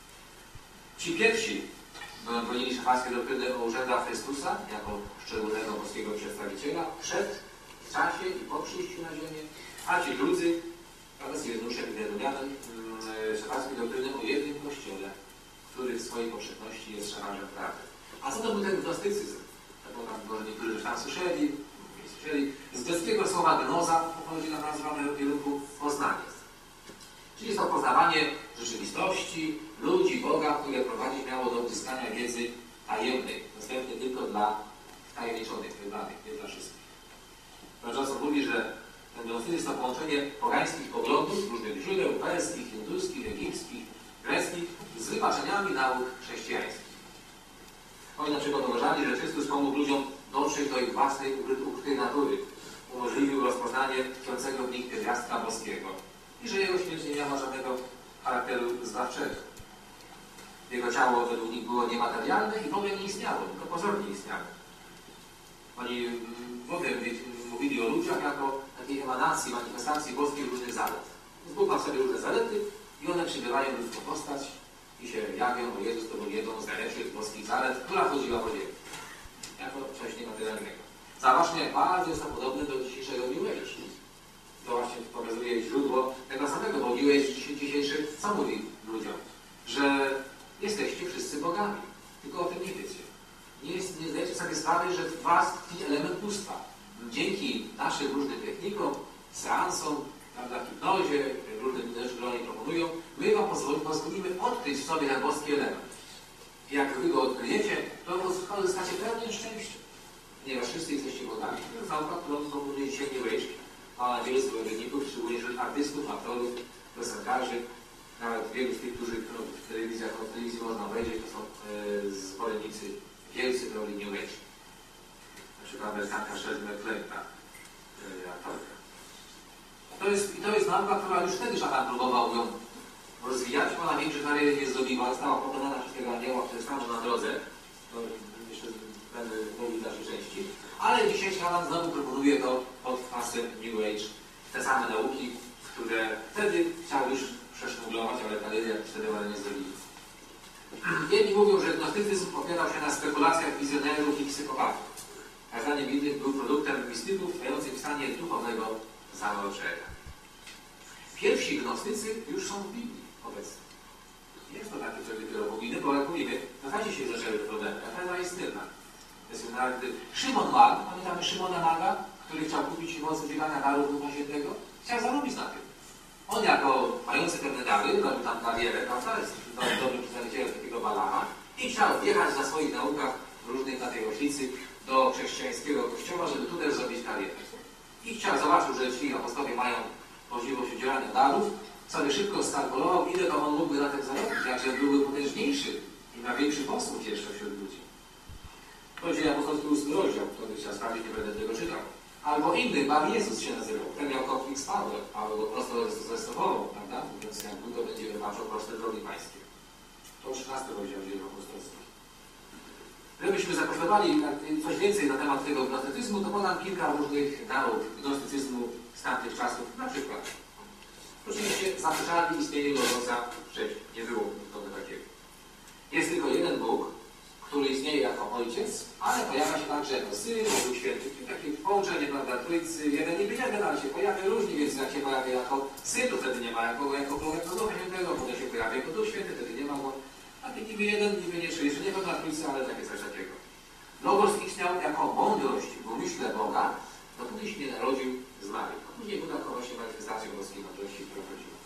Ci pierwsi bronili szafackie doktryny o urzędach Chrystusa jako szczególnego boskiego przedstawiciela przed, w czasie i po przyjściu na ziemię, a ci drudzy, wraz z Jezuszem i Nerunianem, szafackie doktryny o jednym Kościele, który w swojej powszechności jest szafarzem prawdy. A co to był ten gnostycyzm? Tak tam, może niektórzy już tam słyszeli, nie słyszeli. Z greckiego słowa gnoza pochodzi nam nazwa w kierunku poznanie. Czyli jest to poznawanie rzeczywistości, ludzi, Boga, które prowadzić miało do uzyskania wiedzy tajemnej, dostępnej tylko dla tajemniczonych, wybranych, nie dla wszystkich. Pan Johnson mówi, że ten gnostycyzm to połączenie pogańskich poglądów, różnych źródeł perskich, hinduskich, egipskich, greckich z wypaczeniami nauk chrześcijańskich. Oni na przykład uważali, że Chrystus pomógł ludziom dotrzeć do ich własnej ukrytej natury, umożliwił rozpoznanie tkwiącego w nich pierwiastka boskiego i że jego śmierć nie miała żadnego charakteru zbawczego. Jego ciało według nich było niematerialne i w ogóle nie istniało, tylko pozornie istniało. Oni w ogóle mówili o ludziach jako takiej emanacji, manifestacji boskich różnych zalet. Bóg ma w sobie różne zalety i one przybywają ludzką postać i się jawią, o Jezus to był jedną z najlepszych boskich zalet, która chodziła po ziemi. Jako coś niematerialnego. Zobaczmy, jak bardzo jest to podobne do dzisiejszego New Age. To właśnie pokazuje źródło tego samego, bo New Age dzisiejszy co mówi ludziom? Że jesteście wszyscy bogami. Tylko o tym nie wiecie. Nie, jest, nie zdajecie sobie sprawy, że w was tkwi element bóstwa. Dzięki naszym różnym technikom, seansom, prawda, hipnozie, różnym rzeczy, które oni proponują, my wam pozwolimy odkryć w sobie ten boski element. I jak wy go odkryjecie, to uzyskacie pełne szczęście. Ponieważ wszyscy jesteście bogami. To jest nauka, którą proponuje dzisiaj New Age, ma wielu zwolenników, szczególnie wśród artystów, aktorów, piosenkarzy. Nawet wielu z tych, którzy no, w telewizjach, no, w telewizji można obejrzeć, to są e, zwolennicy wielcy teorii New Age. Na przykład amerykanka Shirley MacLaine, ta e, aktorka. To jest, I to jest nauka, która już wtedy szatan próbował ją rozwijać. Ona większej kariery nie zrobiła, została pokonana przez tego anioła, który stanął na drodze. To jeszcze będę mówił w dalszej części. Ale dzisiaj szatan znowu proponuje to pod hasłem New Age. Te same nauki, które wtedy chciał już przeszmuglować, ale kariery jak wtedy one nie zrobili. Jedni mówią, że gnostycyzm opierał się na spekulacjach wizjonerów i psychopatów. A zdaniem innych był produktem mistyków trwających w stanie duchowego zamroczenia. Pierwsi gnostycy już są w Biblii obecni. Nie jest to takie coś dopiero boginy, bo jak mówimy, na razie się zaczęły problemy. Afera jest tylna. Szymon Mag, pamiętamy Szymona Maga, który chciał kupić moc udzielania darów Ducha Świętego, chciał zarobić na tym. On jako mający pewne dary, robił tam karierę, prawda, jest dobrym przedstawicielem takiego Balama i chciał wjechać na swoich naukach różnych na tej oślicy do chrześcijańskiego kościoła, żeby tu też zrobić karierę. I chciał, zobaczył, że ci apostowie mają możliwość udzielania darów, sobie szybko skalkulował, ile to on mógłby na tym zarobić, jakże byłby potężniejszy i ma większy posłuch jeszcze wśród ludzi. To dzieje apostolskie ósmy rozdział, kto by chciał sprawdzić, nie będę tego czytał. Albo inny, Bar Jezus się nazywał. Ten miał konflikt z Pawłem, Paweł go prosto zrestował, prawda? Mówiąc, jak długo będzie wybaczał proste drogi pańskie. To trzynasty rozdział dzieł apostolskich. Gdybyśmy zapowiadali coś więcej na temat tego gnostycyzmu, to podam kilka różnych nauk gnostycyzmu z tamtych czasów. Na przykład, oczywiście zaprzeczali istnienie Logosa wcześniej. Nie było nikogo takiego. Jest tylko jeden Bóg, który istnieje jako Ojciec, ale pojawia się także jako Syn, Duch Święty. Takie połączenie, prawda, Trójcy, jeden niby jeden, ale się pojawia różnie, więc jak się pojawia jako Syn, to wtedy nie ma jako, jako, jako Ducha Świętego, potem się pojawia jako Duch Święty, wtedy nie ma go. A ty niby jeden, niby nie trzy, jeszcze nie pewna Trójcy, ale takie coś takiego. Logos istniał jako mądrość w umyśle Boga, dopóki się nie narodził z Marii. A później był taką właśnie manifestacją boskiej mądrości, która chodziła.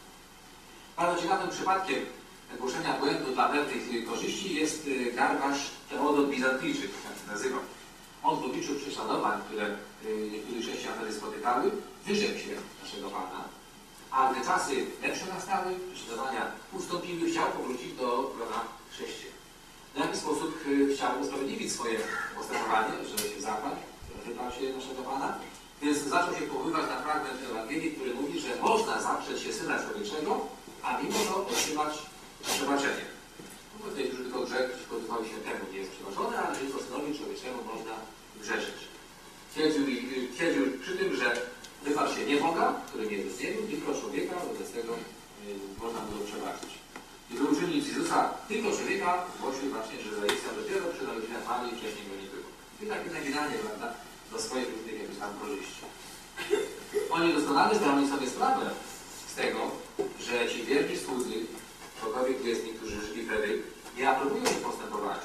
Bardzo ciekawym przypadkiem głoszenia błędu dla pewnych korzyści jest garbarz Teodor Bizantyjczyk, jak się nazywa. On w obliczu prześladowań, które niektórych chrześcijan wtedy spotykały, wyrzekł się naszego Pana, a gdy czasy lepsze nastały, prześladowania ustąpiły, chciał powrócić do grona chrześcijan. W jaki sposób chciał usprawiedliwić swoje postępowanie, że się zapadł, wybrał się naszego Pana, więc zaczął się powoływać na fragment Ewangelii, który mówi, że można zaprzeć się Syna Człowieczego, a mimo to otrzymać przebaczenie. No tutaj już tylko grzech przeciwko Duchowi Świętemu nie jest przebaczony, ale tylko Synowi Człowieczemu można grzeszyć. Twierdził, twierdził przy tym, że wyparł się nie Boga, który nie istnieje, tylko człowieka, wobec tego yy, można było przebaczyć. I by uczynił z Jezusa tylko człowieka, głosił właśnie, że zaistniał dopiero przy narodzinach Marii, wcześniej go nie było. I takie naginanie, prawda, do swoich różnych jakichś tam korzyści. Oni doskonale zdali sobie sprawę z tego, że ci wierni słudzy, cokolwiek jest niektórzy żyli wtedy, nie aprobują ich postępowania.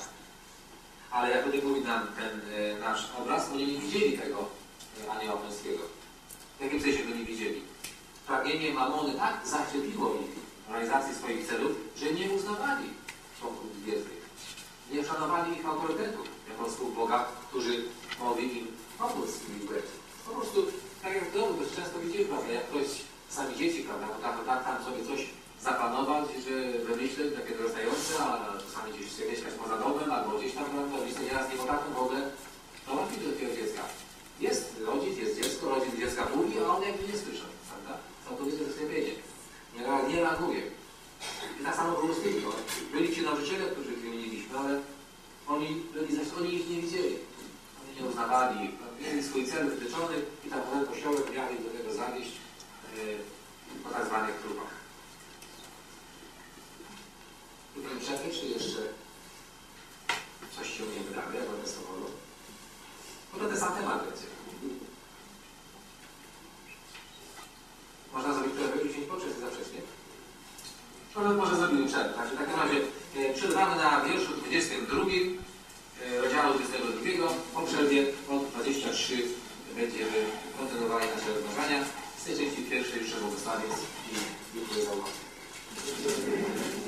Ale jak tutaj mówi nam ten e, nasz obraz, oni nie widzieli tego e, anioła pańskiego. W jakim sensie go nie widzieli? Pragnienie mamony tak zaczepiło ich w realizacji swoich celów, że nie uznawali członków wiernych. Nie szanowali ich autorytetów jako sług Boga, którzy mogli im pomóc w ich błędzie. Po prostu, tak jak w domu, też często widzimy, prawda, jak ktoś, sami dzieci, prawda, potrafią tak tam sobie coś zaplanować, że wymyśleć takie dorastające, a czasami gdzieś się mieszkać poza domem, albo gdzieś tam, prawda, rodzice nieraz nie potrafią w ogóle dołączyć do takiego dziecka. Jest rodzic, jest dziecko, rodzic dziecka mówi, a on jakby nie słyszał, prawda? Całkowite zasklepienie. Nie, nie reaguje. I tak samo było z tym, no. Byli ci nauczyciele, których wymieniliśmy, ale oni, byli, oni ich nie widzieli. Oni nie uznawali, mieli swój cel wytyczony i tak potem kościołek miał ich do tego zawieść yy, po tak zwanych trupach. Tutaj przerwy, czy jeszcze coś się nie wydaje, jak będę samolot? Bo to ten sam temat będzie. Można zrobić przerwę i dziesięć po, czy za wcześnie? Może, może zrobimy przerwę. Także w takim razie e, przerwamy na wierszu dwudziestym drugim e, rozdziału dwudziestego drugiego. Po przerwie od dwudziestego trzeciego będziemy kontynuowali nasze rozważania z tej części pierwszej, jeszcze błogosławiec i dziękuję za uwagę.